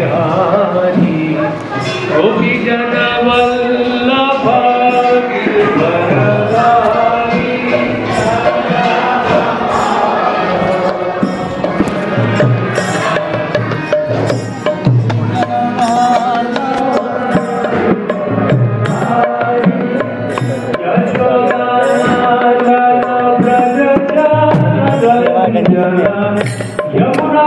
बिहारी गोपी जन वल्लभ गिरधरधारी। यमुना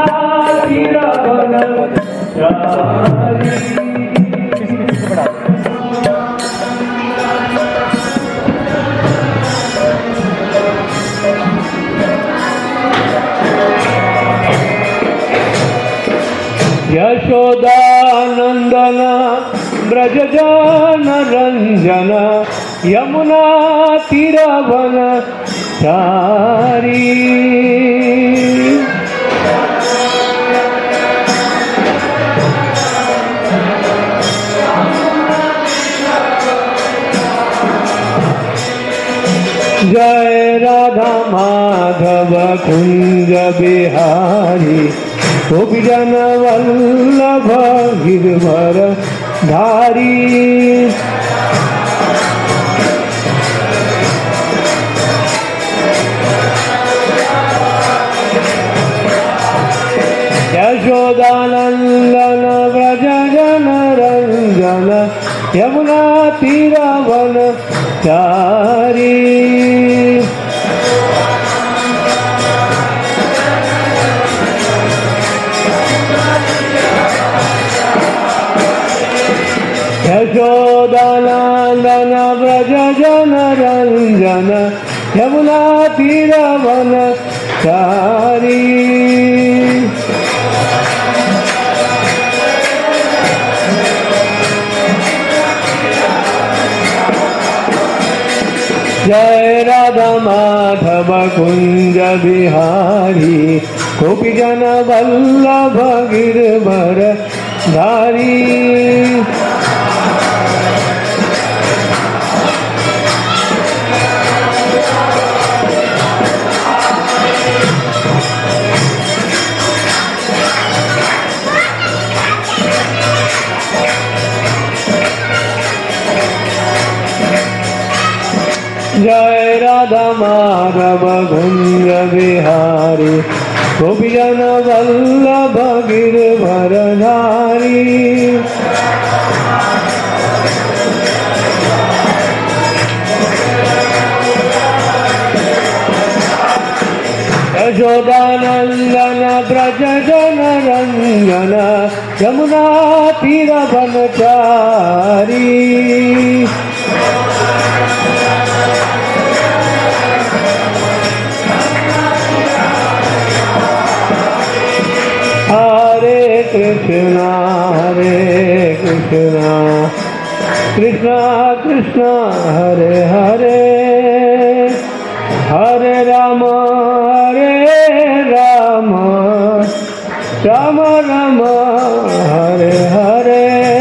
तीरवनचारी। यशोदानंदन ब्रजजन रंजन यमुना तीरवनचारी। जय राधा माधव कुंज बिहारी गोपी जन वल्लभ गिरधर धारी। यशोदानंदन व्रज जन रंजन यमुना तीरवनचारी। यशोदानंदन व्रज जन रंजन यमुना तीरवनचारी। जय राधा माधव कुंज बिहारी गोपी जन वल्लभ गिरधर धारी। जय राधा माधव कुंज बिहारी गोपी जन वल्लभ गिरधर धारी। यशोदानंदन ब्रज जन रंजन यमुना तीरवनचारी। हरे कृष्णा कृष्णा कृष्णा हरे हरे हरे राम राम राम हरे हरे।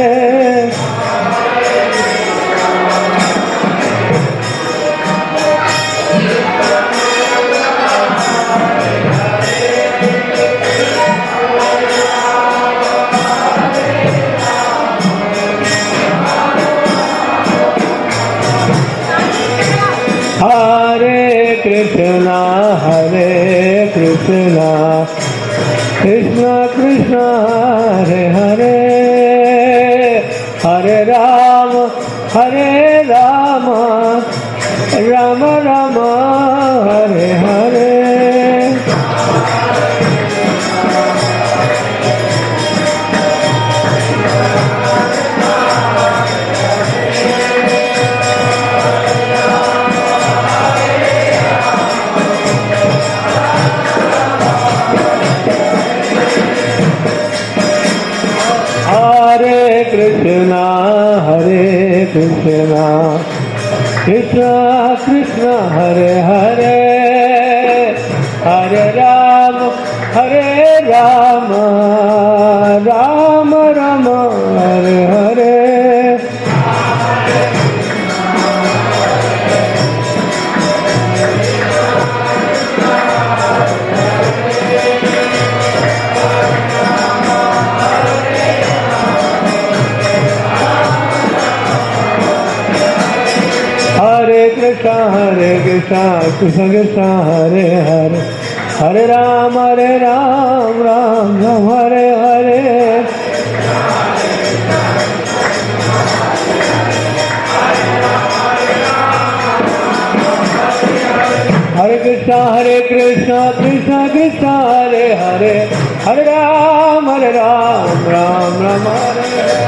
हरे कृष्णा कृष्णा कृष्णा हरे हरे हरे राम राम राम हरे हरे। कृष्णा कृष्णा कृष्णा हरे हरे हरे राम राम राम हरे हरे। कृष्ण कृष्ण कृष्ण हरे हरे हरे राम राम राम हरे हरे हरे कृष्ण कृष्ण कृष्ण हरे हरे हरे राम राम राम हरे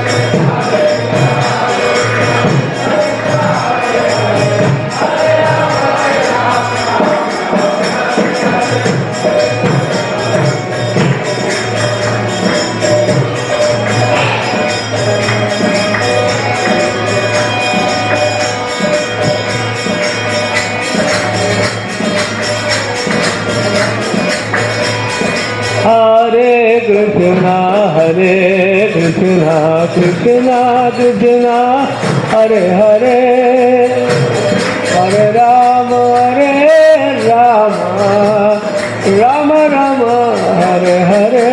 हरे कृष्णा कृष्णा कृष्णा हरे हरे हरे राम राम राम हरे हरे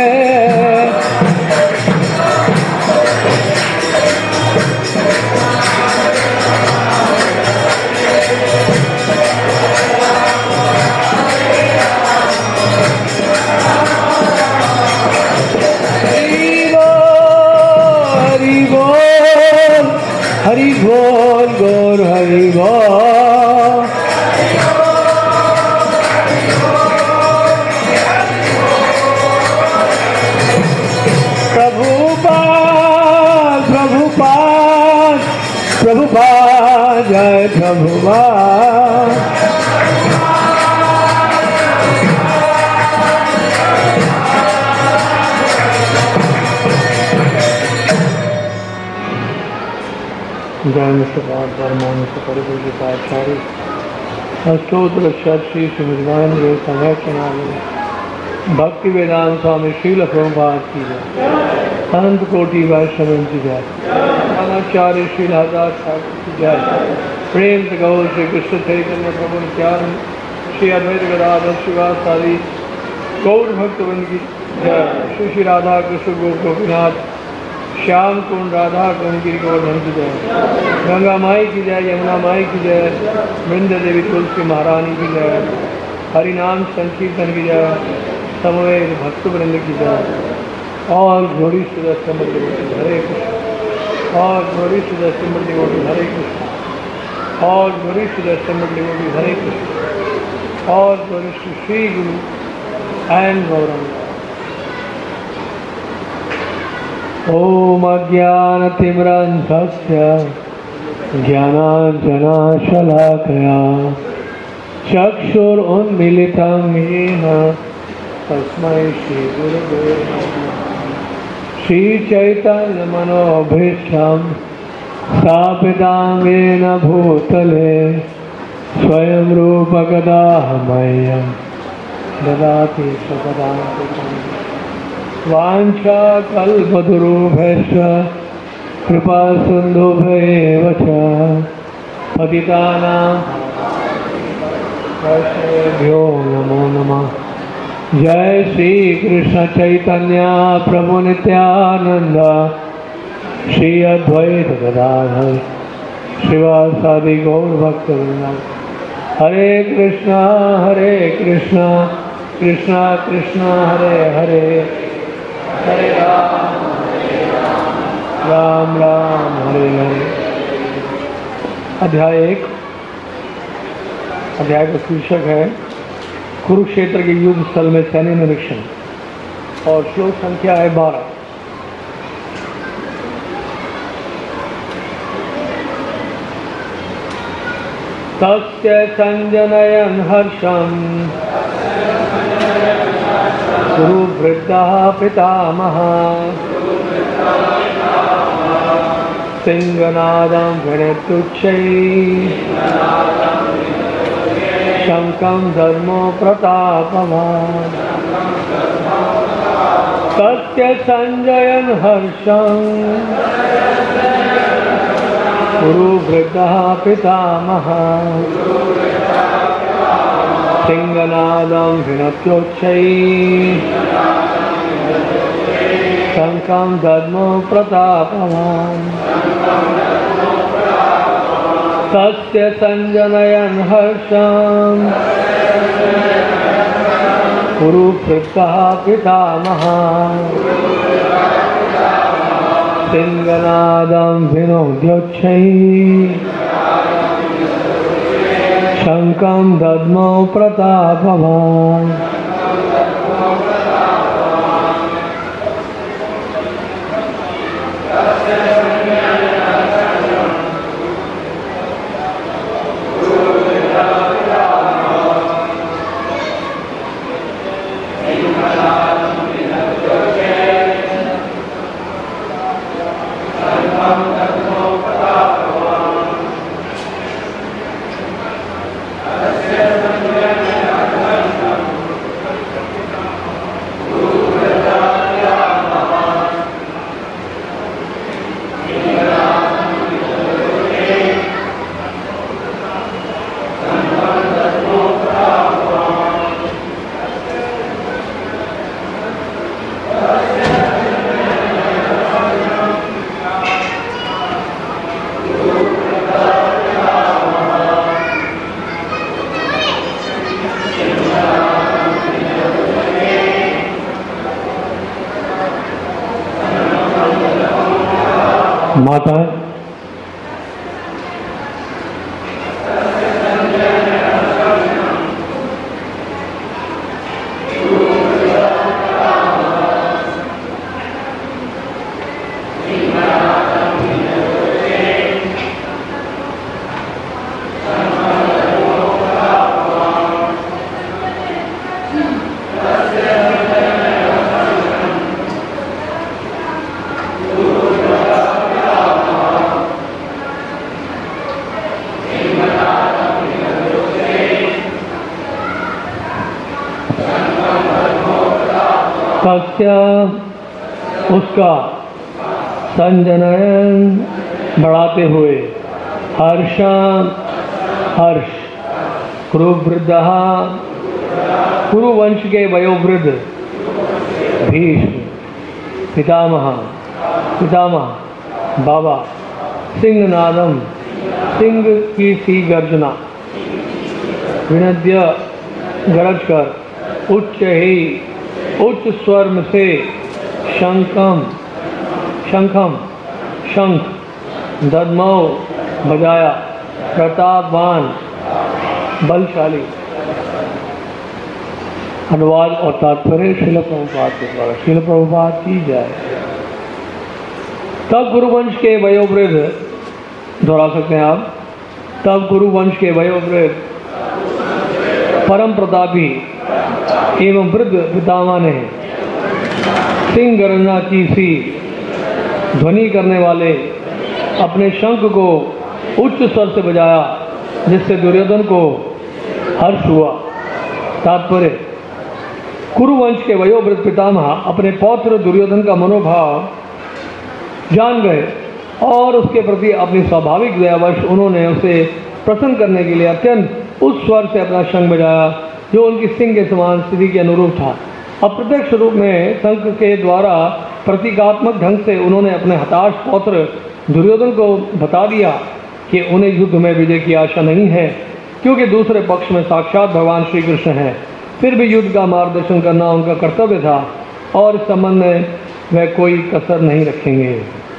हरि बोल गौर हरि बोल प्रभुपाद जय प्रभुपाद परमाचार्य अष्टोत्तर श्री श्रीमद् समय भक्ति वेदांत स्वामी श्रील प्रभुपाद की जय अनंत कोटि वैष्णव की जय आचार्य श्री राधादास ठाकुर की जय प्रेम से गौर श्री कृष्ण चैतन्य प्रभु नित्यानंद श्री अद्वैत गदाधर शिवासादि गौर भक्तवृंद की जय श्री श्री राधा कृष्ण गोपीनाथ श्याम कुंड राधा कुंड गोवर्धन की जय गंगा माई की जय यमुना माई की जय वृंद देवी तुलसी महारानी की जय हरिनाम संकीर्तन की जय समवेत भक्त वृंद की जय और घोड़ी सुदर्शन समृद्धि हरे कृष्ण और घोड़ी सुदर्शन समृद्धि हरे कृष्ण और घोड़ी सुदर्शन समृद्धि हरे कृष्ण और घोड़ी श्री गुरु एंड गौरंग ओम अज्ञानतिमिरान्धस्य ज्ञानाञ्जनशलाकया चक्षुरुन्मीलितं येन तस्मै श्रीगुरवे नमः श्रीचैतन्यमनोभीष्टं स्थापितं येन भूतले स्वयं रूपकदा मह्यं ददाति स्वपदान्तिकम् वाञ्छाकल्पतरुभ्यश्च कृपासिन्धुभ्येव च पतितानां वैष्णवेभ्यो नमो नमः जय श्री कृष्ण चैतन्य प्रभु नित्यानंद श्री अद्वैत गदाधर श्रीवासादि गौर भक्तवृंद हरे कृष्णा कृष्णा कृष्णा हरे हरे हरे राम राम हरे हरे। अध्याय 1 अध्याय का शीर्षक है कुरुक्षेत्र के युद्ध स्थल में सैन्य निरीक्षण और श्लोक संख्या है 12। तस्य संजनयन् हर्षम् कुरुवृद्धः पितामहः सिंहनादं गणेत्युच्चैः शङ्खं धर्मो प्रतापवान् तस्य संजयन् हर्षं कुरुवृद्धः पितामहः सिंहनादं गणेत्युच्चैः शङ्खं धर्मो प्रतापवान् तस्य संजनयन् हर्षम् कुरुवृद्धः पितामहः सिंहनादं विनोद्योच्छैः शङ्खं दद्मौ प्रतापवान्। माता तस्य उसका संजनयन बढ़ाते हुए हर्ष कुरुवृद्धः कुरुवंश के वयोवृद्ध भीष्म पितामह बाबा सिंहनादम सिंह की सी गर्जना विनद्य गरज कर उच्च स्वर से शंख दद्मौ बजाया प्रतापवान बलशाली। अनुवाद और तात्पर्य श्रील प्रभुपाद के द्वारा। श्रील प्रभुपाद की जाए। तब गुरुवंश के वयोवृद्ध, दोहरा सकते हैं आप, तब गुरुवंश के वयोवृद्ध परम प्रतापी एवं वृद्ध पितामह ने सिंह गर्जना की सी ध्वनि करने वाले अपने शंख को उच्च स्वर से बजाया, जिससे दुर्योधन को हर्ष हुआ। तात्पर्य, कुरुवंश के वयोवृद्ध पितामह अपने पौत्र दुर्योधन का मनोभाव जान गए और उसके प्रति अपनी स्वाभाविक दयावश उन्होंने उसे प्रसन्न करने के लिए अत्यंत उस स्वर से अपना शंख बजाया जो उनकी सिंह के समान स्थिति के अनुरूप था। अप्रत्यक्ष रूप में शंख के द्वारा प्रतीकात्मक ढंग से उन्होंने अपने हताश पौत्र दुर्योधन को बता दिया कि उन्हें युद्ध में विजय की आशा नहीं है, क्योंकि दूसरे पक्ष में साक्षात भगवान श्री कृष्ण हैं। फिर भी युद्ध का मार्गदर्शन करना उनका कर्तव्य था और इस संबंध में वह कोई कसर नहीं रखेंगे।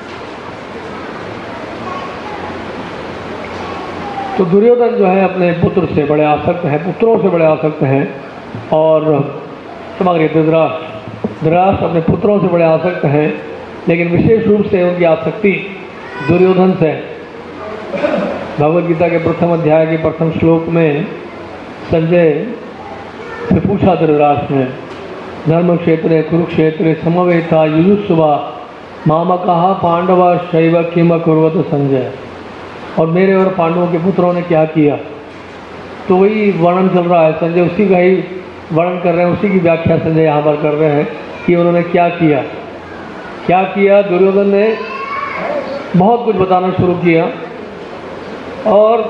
तो दुर्योधन जो है अपने पुत्र से बड़े आसक्त हैं, पुत्रों से बड़े आसक्त हैं, और समग्र धृतराष्ट्र अपने पुत्रों से बड़े आसक्त हैं, लेकिन विशेष रूप से उनकी आसक्ति दुर्योधन से। भगवद गीता के प्रथम अध्याय के प्रथम श्लोक में संजय से पूछा धृतराष्ट्र ने, धर्म क्षेत्र कुरुक्षेत्र समवेता युयुत्सुवा मामकः पांडवा शैव किम कुर्वत संजय, और मेरे और पांडवों के पुत्रों ने क्या किया। तो वही वर्णन चल रहा है, संजय उसी का ही वर्णन कर रहे हैं, उसी की व्याख्या संजय यहाँ पर कर रहे हैं कि उन्होंने क्या किया। दुर्योधन ने बहुत कुछ बताना शुरू किया, और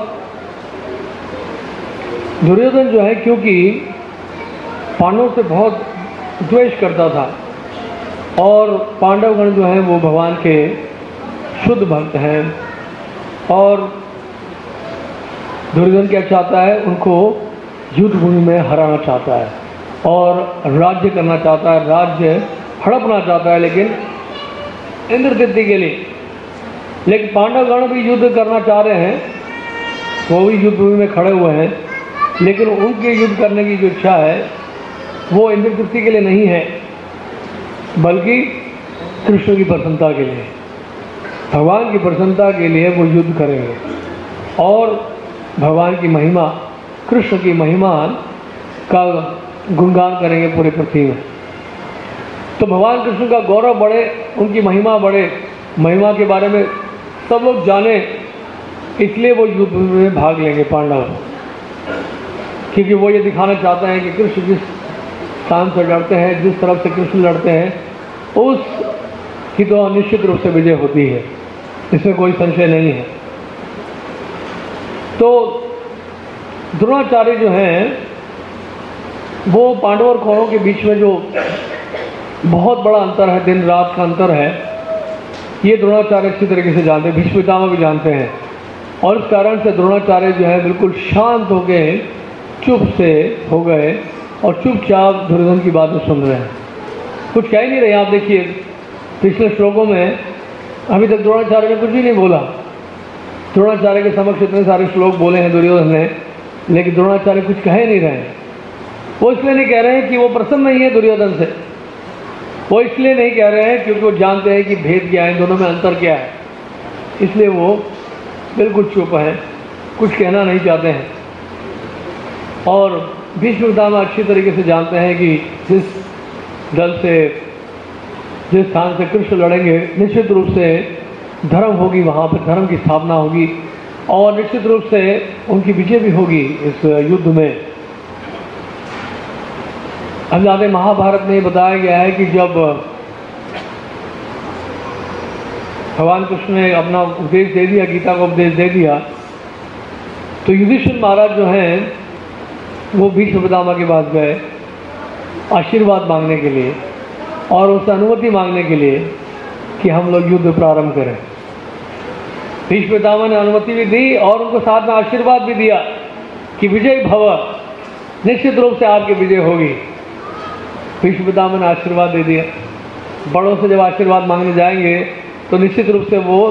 दुर्योधन जो है क्योंकि पांडवों से बहुत द्वेष करता था, और पांडवगण जो हैं वो भगवान के शुद्ध भक्त हैं, और दुर्योधन क्या चाहता है? उनको युद्ध भूमि में हराना चाहता है और राज्य करना चाहता है, राज्य हड़पना चाहता है, लेकिन इंद्र तृप्ति के लिए। लेकिन पांडवगण भी युद्ध करना चाह रहे हैं, वो भी युद्ध भूमि में खड़े हुए हैं, लेकिन उनके युद्ध करने की जो इच्छा है वो इंद्र तृप्ति के लिए नहीं है, बल्कि कृष्ण की प्रसन्नता के लिए, भगवान की प्रसन्नता के लिए वो युद्ध करेंगे और भगवान की महिमा, कृष्ण की महिमा का गुणगान करेंगे पूरे पृथ्वी में। तो भगवान कृष्ण का गौरव बढ़े, उनकी महिमा बढ़े, महिमा के बारे में सब लोग जाने, इसलिए वो युद्ध में भाग लेंगे पांडव, क्योंकि वो ये दिखाना चाहते हैं कि कृष्ण जिस स्थान से लड़ते हैं, जिस तरफ से कृष्ण लड़ते हैं, उस की तो निश्चित रूप से विजय होती है, इसमें कोई संशय नहीं है। तो द्रोणाचार्य जो हैं वो पांडव और कौरवों के बीच में जो बहुत बड़ा अंतर है, दिन रात का अंतर है, ये द्रोणाचार्य अच्छी तरीके से जानते हैं, भीष्म पितामह भी जानते हैं। और इस कारण से द्रोणाचार्य जो है बिल्कुल शांत हो गए, चुप से हो गए और चुपचाप दुर्योधन की बातें सुन रहे हैं, कुछ कह ही नहीं रहे। आप देखिए पिछले श्लोकों में अभी तक द्रोणाचार्य ने कुछ भी नहीं बोला। द्रोणाचार्य के समक्ष इतने सारे श्लोक बोले हैं दुर्योधन ने, लेकिन द्रोणाचार्य कुछ कह ही नहीं रहे हैं। वो इसलिए नहीं कह रहे हैं कि वो प्रसन्न नहीं है दुर्योधन से, वो इसलिए नहीं कह रहे हैं क्योंकि वो जानते हैं कि भेद क्या है, दोनों में अंतर क्या है, इसलिए वो बिल्कुल चुप है, कुछ कहना नहीं चाहते हैं। और भीष्म पितामह अच्छी तरीके से जानते हैं कि जिस दल से, जिस स्थान से कृष्ण लड़ेंगे, निश्चित रूप से धर्म होगी, वहाँ पर धर्म की स्थापना होगी और निश्चित रूप से उनकी विजय भी होगी इस युद्ध में। हम जानते महाभारत में बताया गया है कि जब भगवान कृष्ण ने अपना उपदेश दे दिया, गीता का उपदेश दे दिया, तो युधिष्ठिर महाराज जो हैं वो भीष्म पितामह के पास गए आशीर्वाद मांगने के लिए और उससे अनुमति मांगने के लिए कि हम लोग युद्ध प्रारंभ करें। भीष्म पितामह ने अनुमति भी दी और उनको साथ में आशीर्वाद भी दिया कि विजय भव, निश्चित रूप से आपकी विजय होगी। भीष्म पितामह ने आशीर्वाद दे दिया। बड़ों से जब आशीर्वाद मांगने जाएंगे तो निश्चित रूप से वो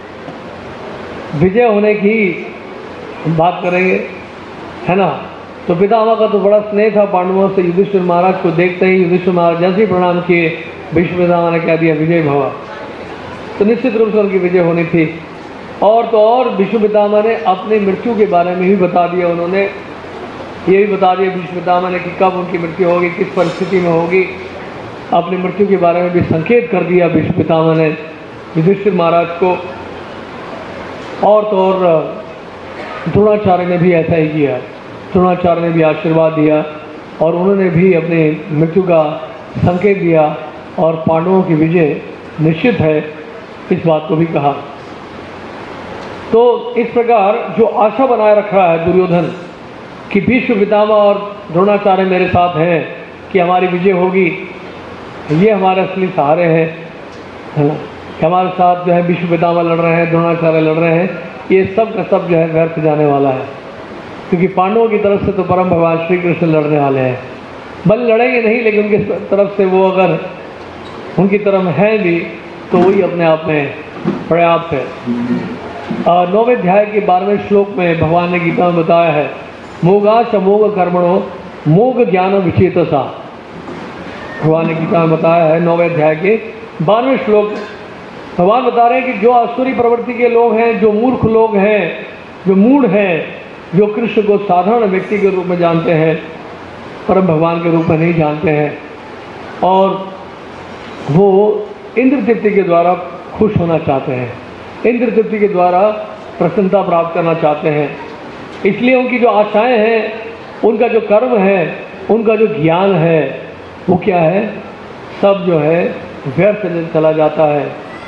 विजय होने की बात करेंगे, है ना। तो पितामह का तो बड़ा स्नेह था पांडवों से। युधिष्ठिर महाराज को देखते ही युधिष्ठिर महाराज जैसे ही प्रणाम किए, भीष्म पितामह ने कह दिया विजय भव, तो निश्चित रूप से उनकी विजय होनी थी। और तो और भीष्म पितामह ने अपनी मृत्यु के बारे में भी बता दिया, उन्होंने ये भी बता दिया भीष्म पितामह ने कि कब उनकी मृत्यु होगी, किस परिस्थिति में होगी, अपनी मृत्यु के बारे में भी संकेत कर दिया भीष्म पितामह ने युधिष्ठिर महाराज को। और तो और द्रोणाचार्य ने भी ऐसा ही किया, द्रोणाचार्य ने भी आशीर्वाद दिया और उन्होंने भी अपनी मृत्यु का संकेत दिया और पांडवों की विजय निश्चित है, इस बात को भी कहा। तो इस प्रकार जो आशा बनाए रखा है दुर्योधन कि भीष्म पितामह और द्रोणाचार्य मेरे साथ हैं कि हमारी विजय होगी, ये हमारे असली सहारे हैं, है ना, कि हमारे साथ जो है भीष्म पितामह लड़ रहे हैं, द्रोणाचार्य लड़ रहे हैं, ये सब का सब जो है व्यर्थ जाने वाला है, क्योंकि पांडवों की तरफ से तो परम भगवान श्री कृष्ण लड़ने वाले हैं। बल लड़ेंगे नहीं, लेकिन उनकी तरफ से वो अगर उनकी तरफ है भी तो वही अपने आप में पर्याप्त है। 9वें अध्याय के 12वें श्लोक में भगवान ने गीता में बताया है, मोगाश अमोघ कर्मणो मोघ ज्ञान विचेतसा। भगवान ने गीता में बताया है 9वें अध्याय के 12वें श्लोक, भगवान बता रहे हैं कि जो आसुरी प्रवृत्ति के लोग हैं, जो मूर्ख लोग हैं, जो मूढ़ हैं, जो कृष्ण को साधारण व्यक्ति के रूप में जानते हैं, परम भगवान के रूप में नहीं जानते हैं, और वो इंद्र तृप्ति के द्वारा खुश होना चाहते हैं, इंद्र तृप्ति के द्वारा प्रसन्नता प्राप्त करना चाहते हैं, इसलिए उनकी जो आशाएं हैं, उनका जो कर्म है, उनका जो ज्ञान है, वो क्या है, सब जो है व्यर्थ चला जाता है।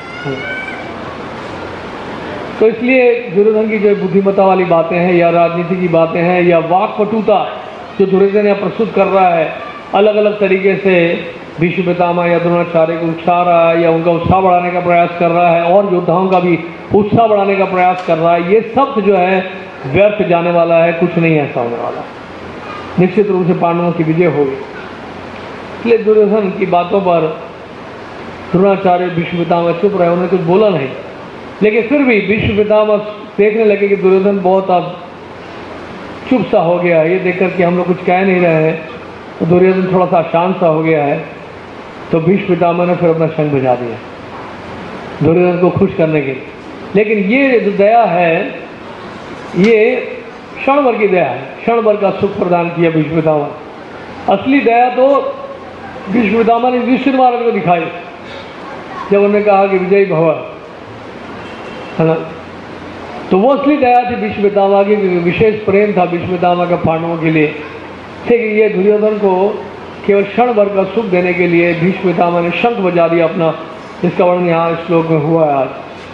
तो इसलिए दुर्योधन की जो बुद्धिमत्ता वाली बातें हैं या राजनीति की बातें हैं या वाक्पटुता जो दुर्योधन यहाँ प्रस्तुत कर रहा है, अलग अलग तरीके से भीष्म पितामह या द्रोणाचार्य को उकसा रहा है या उनका उत्साह बढ़ाने का प्रयास कर रहा है और योद्धाओं का भी उत्साह बढ़ाने का प्रयास कर रहा है, ये सब जो है व्यर्थ जाने वाला है, कुछ नहीं ऐसा होने वाला। निश्चित रूप से पांडवों की विजय होगी। इसलिए दुर्योधन की बातों पर द्रोणाचार्य भीष्म पितामह चुप रहे, उन्होंने कुछ बोला नहीं। लेकिन फिर भी भीष्म पितामह देखने लगे कि दुर्योधन बहुत अब चुप सा हो गया, ये देख कर कि हम लोग कुछ कह नहीं रहे हैं, तो दुर्योधन थोड़ा सा शांत सा हो गया है। तो भीष्म पितामह ने फिर अपना शंख बजा दिया दुर्योधन को खुश करने के लिए। लेकिन ये जो दया है, ये क्षण भर की दया है, क्षण भर का सुख प्रदान किया भीष्म पितामह। असली दया तो भीष्म पितामह ने युधिष्ठिर महाराज को दिखाई जब उन्होंने कहा कि विजयी भव, है ना। तो वो असली दया थी भीष्म पितामह की, विशेष प्रेम था भीष्म पितामह का पांडवों के लिए। ठीक, ये दुर्योधन को केवल क्षण भर का सुख देने के लिए भीष्म पितामह ने शंख बजा दिया अपना, जिसका वर्णन यहाँ श्लोक में हुआ है। आज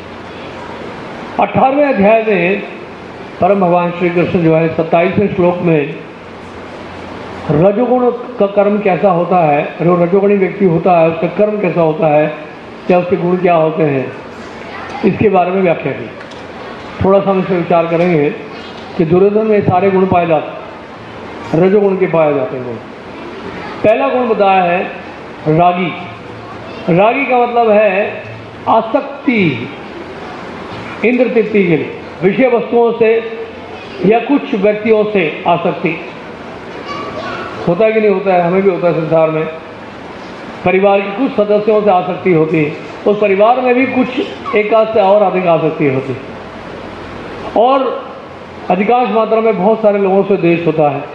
18वें अध्याय में परम भगवान श्री कृष्ण जो है 27वें श्लोक में रजोगुण का कर्म कैसा होता है, जो रजोगुणी व्यक्ति होता है उसका कर्म कैसा होता है, क्या उसके गुण क्या होते हैं, इसके बारे में व्याख्या की। थोड़ा सा हम इस पर विचार करेंगे कि दुर्योधन में सारे गुण पाए जाते हैं, रजोगुण के पाए जाते हैं गुण। पहला गुण बताया है रागी। रागी का मतलब है आसक्ति, इंद्र तृप्ति के लिए, विषय वस्तुओं से या कुछ व्यक्तियों से आसक्ति। होता है कि नहीं होता है, हमें भी होता है संसार में। परिवार के कुछ सदस्यों से आसक्ति होती है, उस परिवार में भी कुछ एकाध से और अधिक आसक्ति होती है, और अधिकांश मात्रा में बहुत सारे लोगों से द्वेष होता है।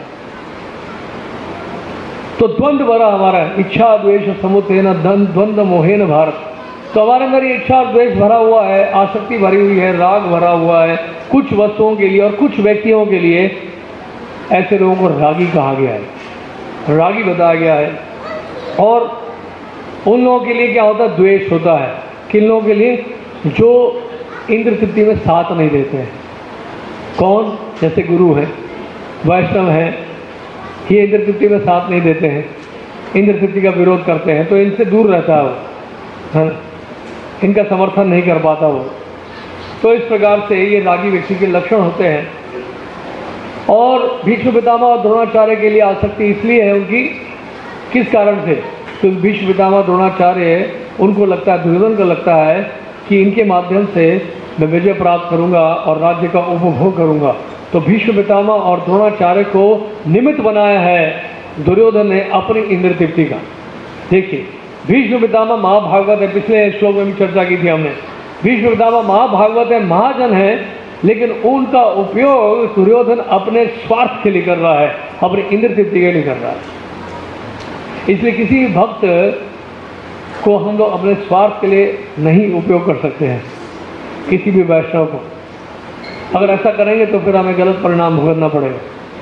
तो द्वंद्व भरा हमारा इच्छा द्वेष समुत्थेन द्वंद्व मोहेन भारत। तो हमारे अंदर ये इच्छा और द्वेष भरा हुआ है, आसक्ति भरी हुई है, राग भरा हुआ है कुछ वस्तुओं के लिए और कुछ व्यक्तियों के लिए। ऐसे लोगों को रागी कहा गया है, रागी बताया गया है। और उन लोगों के लिए क्या होता है, द्वेष होता है। किन लोगों के लिए, जो इंद्र तृप्ति में साथ नहीं देते हैं। कौन, जैसे गुरु है, वैष्णव है, ये इंद्र तृप्ति में साथ नहीं देते हैं, इंद्र तृप्ति का विरोध करते हैं, तो इनसे दूर रहता है वो, है, इनका समर्थन नहीं कर पाता वो। तो इस प्रकार से ये रागी व्यक्ति के लक्षण होते हैं। और भीष्म पितामह और द्रोणाचार्य के लिए आसक्ति इसलिए है उनकी, किस कारण से, तो भीष्म पितामह द्रोणाचार्य उनको लगता है, दुर्योधन को लगता है कि इनके माध्यम से मैं विजय प्राप्त करूंगा और राज्य का उपभोग करूंगा। तो भीष्म पितामह और द्रोणाचार्य को निमित्त बनाया है दुर्योधन ने अपनी इंद्र तृप्ति का। देखिए, भीष्म पितामह महाभागवत है, पिछले श्लोक में भी चर्चा की थी हमने। भीष्म पितामह महाभागवत है, महाजन है, लेकिन उनका उपयोग दुर्योधन अपने स्वार्थ के लिए कर रहा है, अपनी इंद्र तृप्ति के लिए कर रहा है। इसलिए किसी भक्त को हम लोग अपने स्वार्थ के लिए नहीं उपयोग कर सकते हैं, किसी भी वैष्णव को। अगर ऐसा करेंगे तो फिर हमें गलत परिणाम भुगतना पड़ेगा।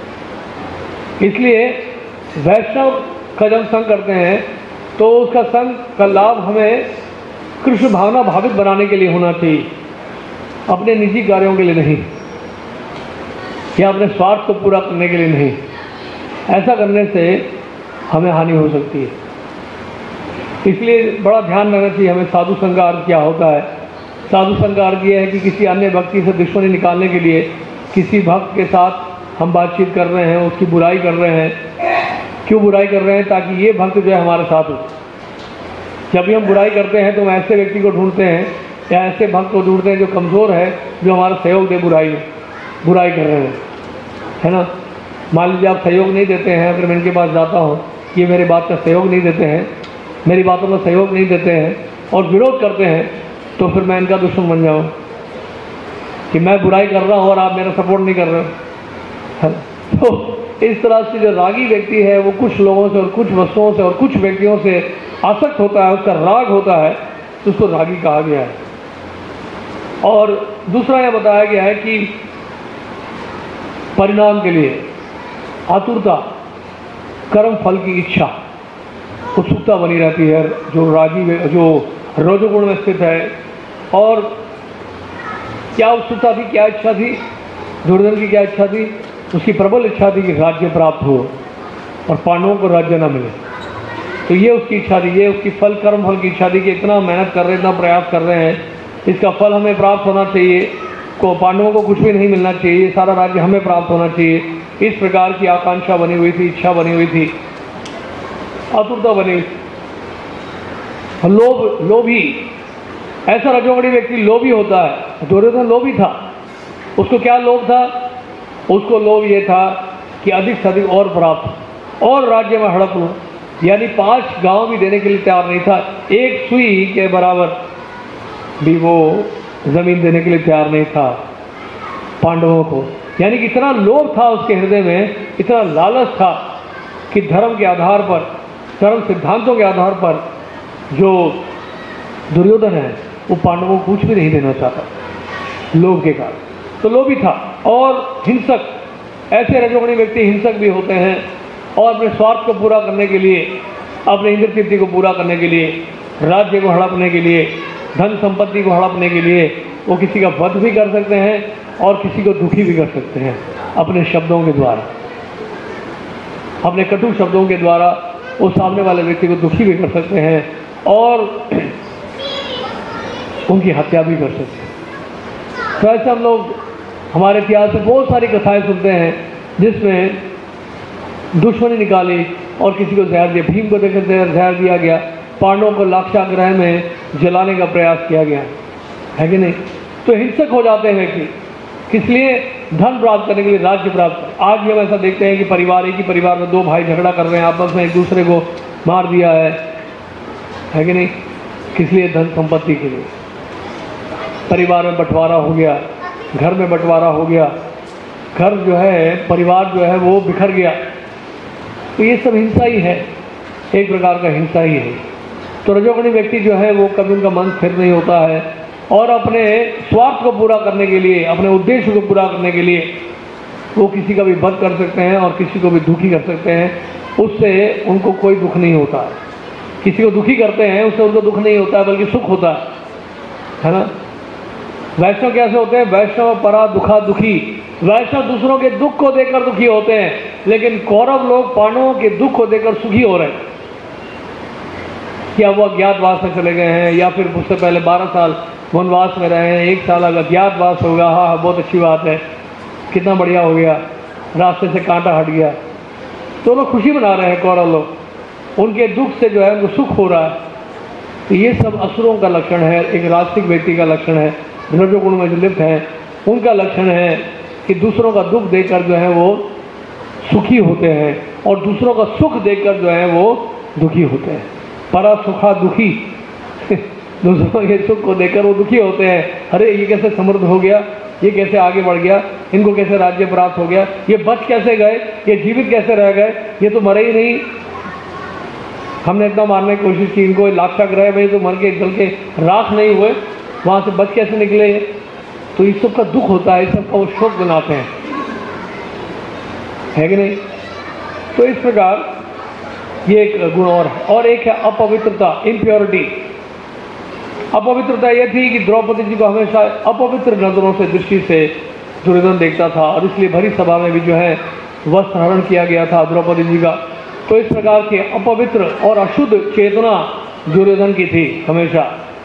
इसलिए वैष्णव का जब संग करते हैं तो उसका संग का लाभ हमें कृष्ण भावना भावित बनाने के लिए होना चाहिए, अपने निजी कार्यों के लिए नहीं, या अपने स्वार्थ को पूरा करने के लिए नहीं। ऐसा करने से हमें हानि हो सकती है। इसलिए बड़ा ध्यान रखना चाहिए हमें साधु संग का अर्थ क्या होता है। साधु संग का अर्थ यह है कि किसी अन्य व्यक्ति से दुश्मनी निकालने के लिए किसी भक्त के साथ हम बातचीत कर रहे हैं, उसकी बुराई कर रहे हैं। क्यों बुराई कर रहे हैं? ताकि ये भक्त जो है हमारे साथ हो। जब भी हम बुराई करते हैं तो हम ऐसे व्यक्ति को ढूंढते हैं या ऐसे भक्त को ढूंढते हैं जो कमज़ोर है, जो हमारा सहयोग दे बुराई में, बुराई कर रहे हैं, है ना। मान लीजिए आप सहयोग नहीं देते हैं, अगर मैं इनके पास जाता हूँ, ये मेरे बात का सहयोग नहीं देते हैं, मेरी बातों का सहयोग नहीं देते हैं और विरोध करते हैं, तो फिर मैं इनका दुश्मन बन जाऊँ कि मैं बुराई कर रहा हूँ और आप मेरा सपोर्ट नहीं कर रहे हो। तो इस तरह से जो रागी व्यक्ति है वो कुछ लोगों से और कुछ वस्तुओं से और कुछ व्यक्तियों से आसक्त होता है, उसका राग होता है, तो उसको रागी कहा गया है। और दूसरा यह बताया गया है कि परिणाम के लिए आतुरता, कर्म फल की इच्छा, उत्सुकता बनी रहती है जो रागी जो रजोगुण में स्थित है। और क्या उत्सुकता थी, क्या इच्छा थी? दुर्योधन की क्या इच्छा थी? उसकी प्रबल इच्छा थी कि राज्य प्राप्त हो और पांडवों को राज्य न मिले। तो ये उसकी इच्छा थी, ये उसकी फल कर्म फल की इच्छा थी कि इतना मेहनत कर रहे हैं, इतना प्रयास कर रहे हैं, इसका फल हमें प्राप्त होना चाहिए, को पांडवों को कुछ भी नहीं मिलना चाहिए, सारा राज्य हमें प्राप्त होना चाहिए। इस प्रकार की आकांक्षा बनी हुई थी, इच्छा बनी हुई थी, आतुरता बनी हुई थी। लोभी, ऐसा रजोगुणी व्यक्ति लोभी होता है। दुर्योधन लोभी था। उसको क्या लोभ था? उसको लोभ ये था कि अधिक से अधिक और प्राप्त और राज्य में हड़प लो, यानी 5 गांव भी देने के लिए तैयार नहीं था, एक सुई के बराबर भी वो जमीन देने के लिए तैयार नहीं था पांडवों को। यानी कि इतना लोभ था उसके हृदय में, इतना लालच था कि धर्म के आधार पर, धर्म सिद्धांतों के आधार पर जो दुर्योधन है वो पांडवों को कुछ भी नहीं देना चाहता, लोभ के कारण। तो लोभी था और हिंसक। ऐसे रजोगुणी व्यक्ति हिंसक भी होते हैं और अपने स्वार्थ को पूरा करने के लिए, अपने इंद्र तृप्ति को पूरा करने के लिए, राज्य को हड़पने के लिए, धन संपत्ति को हड़पने के लिए वो किसी का वध भी कर सकते हैं और किसी को दुखी भी कर सकते हैं अपने शब्दों के द्वारा, अपने कटु शब्दों के द्वारा वो सामने वाले व्यक्ति को दुखी भी कर सकते हैं और उनकी हत्या भी कर सकते हैं। तो ऐसे हम लोग हमारे इतिहास में बहुत सारी कथाएं सुनते हैं जिसमें दुश्मनी निकाली और किसी को जहर दिया। भीम को देखकर जहर दिया गया, पांडवों को लाक्षागृह में जलाने का प्रयास किया गया, है कि नहीं? तो हिंसक हो जाते हैं व्यक्ति, किस लिए? धन प्राप्त करने के लिए, राज्य प्राप्त। आज भी हम ऐसा देखते हैं कि परिवार, एक ही परिवार में 2 भाई झगड़ा कर रहे हैं, आपस में एक दूसरे को मार दिया है कि नहीं? किस लिए? धन संपत्ति के लिए। परिवार में बंटवारा हो गया, घर में बंटवारा हो गया, घर जो है, परिवार जो है वो बिखर गया। तो ये सब हिंसा ही है, एक प्रकार का हिंसा ही है। तो रजोगुणी व्यक्ति जो है वो कभी उनका मन स्थिर नहीं होता है और अपने स्वार्थ को पूरा करने के लिए, अपने उद्देश्य को पूरा करने के लिए वो किसी का भी वध कर सकते हैं और किसी को भी दुखी कर सकते हैं। उससे उनको कोई दुख नहीं होता है। किसी को दुखी करते हैं उससे उनको दुख नहीं होता है, बल्कि सुख होता है ना? वैष्णव कैसे होते हैं? वैष्णव परा दुखा दुखी। वैष्णव दूसरों के दुख को देखकर दुखी होते हैं, लेकिन कौरव लोग पांडवों के दुख को देखकर सुखी हो रहे हैं। क्या वो अज्ञातवास में चले गए हैं या फिर उससे पहले 12 साल वनवास में रहे हैं, 1 साल अज्ञातवास होगा, हाँ बहुत अच्छी बात है, कितना बढ़िया हो गया, रास्ते से कांटा हट गया, तो लोग खुशी मना रहे हैं कौरव लोग, उनके दुख से जो है उनको सुख हो रहा है। तो ये सब असुरों का लक्षण है, एक राजसिक व्यक्ति का लक्षण है, रजोगुण में जो लिप्त हैं उनका लक्षण है कि दूसरों का दुख देखकर जो है वो सुखी होते हैं और दूसरों का सुख देखकर जो है वो दुखी होते हैं। परा सुखा दुखी दूसरों के सुख को देखकर वो दुखी होते हैं। अरे ये कैसे समृद्ध हो गया, ये कैसे आगे बढ़ गया, इनको कैसे राज्य प्राप्त हो गया, ये बच कैसे गए, ये जीवित कैसे रह गए, ये तो मरे ही नहीं, हमने इतना मारने की कोशिश की, इनको लाक्षागृह में तो मर के जल के राख नहीं हुए, वहाँ से बच कैसे निकले। तो इस सब का दुख होता है, इस सब का वो शोक बनाते हैं, है कि नहीं? तो इस प्रकार ये एक गुण और एक है अपवित्रता, इम्प्योरिटी। अपवित्रता ये थी कि द्रौपदी जी को हमेशा अपवित्र नजरों से, दृष्टि से दुर्योधन देखता था और इसलिए भरी सभा में भी जो है वस्त्र हरण किया गया था द्रौपदी जी का। तो इस प्रकार की अपवित्र और अशुद्ध चेतना दुर्योधन की थी हमेशा,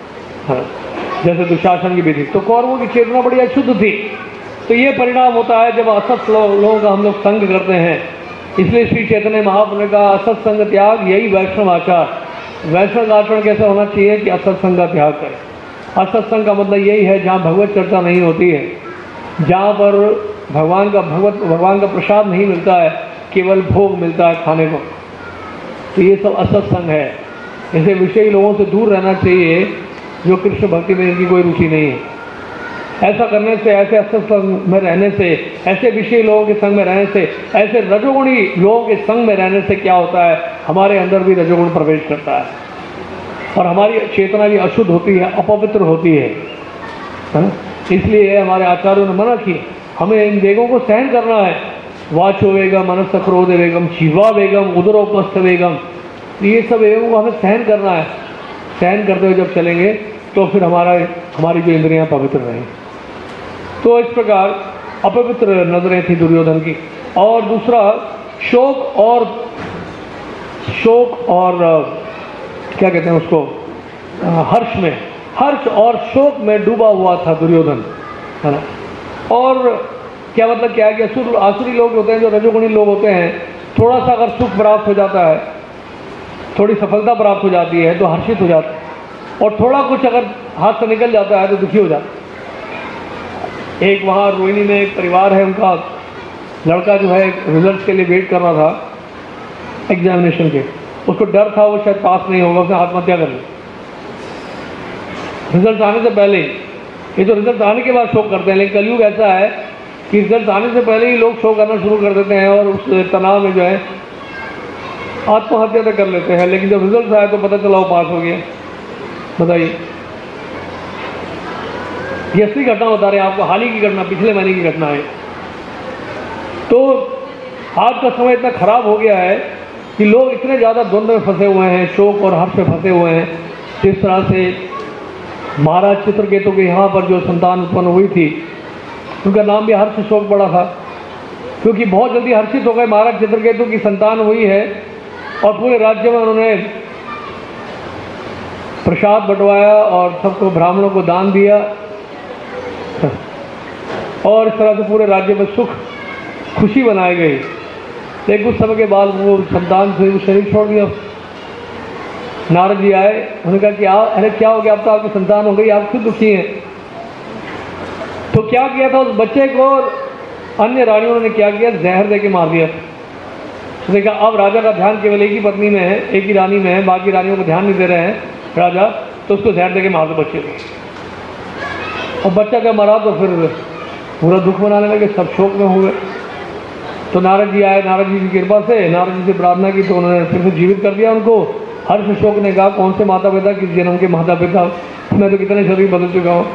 जैसे दुशासन की भी थी। तो कौरवों की चेतना बड़ी अशुद्ध थी। तो ये परिणाम होता है जब असत लोगों का हम लोग संग करते हैं। इसलिए श्री चैतन्य महाप्रभु का असत संग त्याग, यही वैष्णव आचार। वैष्णव आचरण कैसा होना चाहिए कि असत संग का त्याग करें। असत संग का मतलब यही है जहाँ भगवत चर्चा नहीं होती है, जहाँ पर भगवान का प्रसाद नहीं मिलता है, केवल भोग मिलता है खाने को। तो ये सब असत संग है। ऐसे विषयी लोगों से दूर रहना चाहिए जो कृष्ण भक्ति में इनकी कोई रुचि नहीं है। ऐसा करने से, ऐसे असत संग में रहने से, ऐसे विषयी लोगों के संग में रहने से, ऐसे रजोगुणी लोगों के संग में रहने से क्या होता है, हमारे अंदर भी रजोगुण प्रवेश करता है और हमारी चेतना भी अशुद्ध होती है, अपवित्र होती है ना? इसलिए हमारे आचार्यों ने मना किया, हमें इन वेगों को सहन करना है। वाचो वेगम, मनस क्रोध वेगम, जीवा वेगम, उदरोपस्थ वेगम। ये सब वेगों को हमें सहन करना है। सहन करते हुए जब चलेंगे तो फिर हमारी जो इंद्रियां पवित्र रहें। तो इस प्रकार अपवित्र नजरें थी दुर्योधन की। और दूसरा, शोक और शोक और क्या कहते हैं उसको, हर्ष में, हर्ष और शोक में डूबा हुआ था दुर्योधन, है ना। और क्या मतलब क्या है कि आसुरी लोग होते हैं, जो रजोगुणी लोग होते हैं, थोड़ा सा अगर सुख प्राप्त हो जाता है, थोड़ी सफलता प्राप्त हो जाती है तो हर्षित हो जाता है, और थोड़ा कुछ अगर हाथ से निकल जाता है तो दुखी हो जाता है। एक वहाँ रोहिणी में एक परिवार है, उनका लड़का जो है रिजल्ट के लिए वेट कर रहा था एग्जामिनेशन के, उसको डर था वो शायद पास नहीं होगा, उसने आत्महत्या कर ली रिजल्ट आने से पहले ही। ये तो रिजल्ट आने के बाद शोक करते हैं, लेकिन कलयुग ऐसा है कि रिजल्ट आने से पहले ही लोग शोक करना शुरू कर देते हैं और उस तनाव में जो है आत्महत्या तक कर लेते हैं। लेकिन जब रिजल्ट आया तो पता चला वो पास हो गया। बताइए, ये असली घटना बता रहे हैं आपको, हाल ही की घटना, पिछले महीने की घटना है। तो आज का समय इतना खराब हो गया है कि लोग इतने ज़्यादा द्वंद्व में फंसे हुए हैं, शोक और हर्ष में फंसे हुए हैं। जिस तरह से महाराज चित्रकेतु के यहाँ पर जो संतान उत्पन्न हुई थी, उनका नाम भी हर्ष शोक पड़ा था, क्योंकि बहुत जल्दी हर्षित हो गए। महाराज चित्रकेतु की संतान हुई है और पूरे राज्य में उन्होंने प्रसाद बंटवाया और सबको, ब्राह्मणों को दान दिया, और इस तरह से पूरे राज्य में सुख खुशी बनाई गई। लेकिन कुछ समय के बाद वो संतान से वो शरीर छोड़ दिया। नारद जी आए, उन्होंने कहा कि अरे क्या हो गया, अब तो आपकी संतान हो गई, आप खुद दुखी हैं। तो क्या किया था उस बच्चे को, अन्य रानियों ने क्या किया, जहर दे के मार दिया। उसने कहा अब राजा का ध्यान केवल एक ही पत्नी में है, एक ही रानी में है, बाकी रानियों को ध्यान नहीं दे रहे हैं राजा, तो उसको जहर दे के मार दो बच्चे को। और बच्चा क्या मरा तो फिर पूरा दुख मनाने लगे, सब शोक में हुए। तो नारद जी आए, नारद जी की कृपा से नारद जी से प्रार्थना की तो उन्होंने फिर से जीवित कर दिया उनको। हर्ष शोक ने कहा कौन से माता पिता, किस जन्म के माता पिता, मैं तो कितने शरीर बदल चुका हूँ।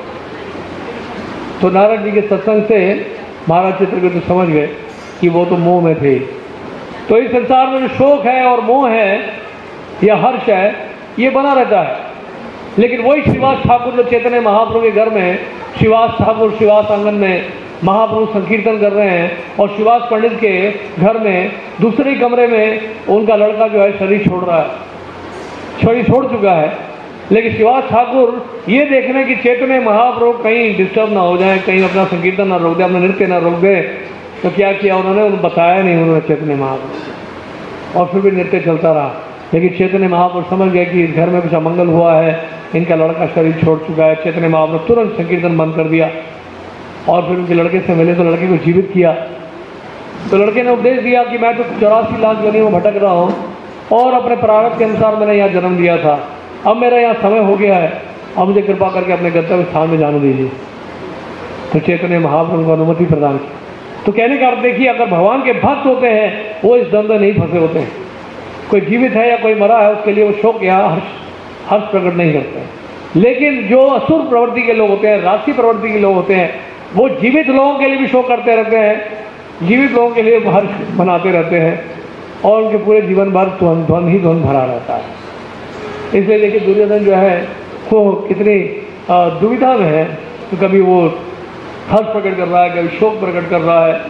तो नारद जी के सत्संग से महाराज चित्रकेतु समझ गए कि वो तो मोह में थे। तो इस संसार में जो शोक है और मोह है या हर्ष है, ये बना रहता है। लेकिन वही श्रीवास ठाकुर जो चैतन्य महाप्रभु के घर में, श्रीवास ठाकुर श्रीवास आंगन में महाप्रभु संकीर्तन कर रहे हैं, और श्रीवास पंडित के घर में दूसरे कमरे में उनका लड़का जो है शरीर छोड़ रहा है, शरीर छोड़ चुका है। लेकिन श्रीवास ठाकुर ये देखने की चैतन्य महाप्रभु कहीं डिस्टर्ब ना हो जाए, कहीं अपना संकीर्तन ना रोक दे, अपना नृत्य ना रोक दे, तो क्या किया उन्होंने, बताया नहीं उन्होंने चैतन्य महाप्रभु, और फिर भी नृत्य चलता रहा। लेकिन चैतन्य महाप्रभु समझ गए कि इस घर में कुछ अमंगल हुआ है, इनका लड़का शरीर छोड़ चुका है। चैतन्य महाप्रभु तुरंत संकीर्तन बंद कर दिया और फिर उनके लड़के से मिले तो लड़के को जीवित किया। तो लड़के ने उपदेश दिया कि मैं तो 84 लाख योनियों में भटक रहा हूँ और अपने प्रारब्ध के अनुसार मैंने यहाँ जन्म लिया था, अब मेरा यहाँ समय हो गया है, अब मुझे कृपा करके अपने गंतव्य स्थान में जाने दीजिए। तो चैतन्य महाप्रभु को अनुमति प्रदान की। तो कहने का अर्थ देखिए, अगर भगवान के भक्त होते हैं वो इस द्वंद्व नहीं फंसे होते हैं। कोई जीवित है या कोई मरा है, उसके लिए वो शोक या हर्ष प्रकट नहीं करते हैं। लेकिन जो असुर प्रवृत्ति के लोग होते हैं, राशि प्रवृत्ति के लोग होते हैं, वो जीवित लोगों के लिए भी शोक करते रहते हैं, जीवित लोगों के लिए हर्ष मनाते रहते हैं, और उनके पूरे जीवन भर ध्वन ही ध्वन भरा रहता है। इसलिए देखिए दुर्योधन जो है वो कितनी दुविधा में है, तो कभी वो हर्ष प्रकट कर रहा है, कभी शोक प्रकट कर रहा है।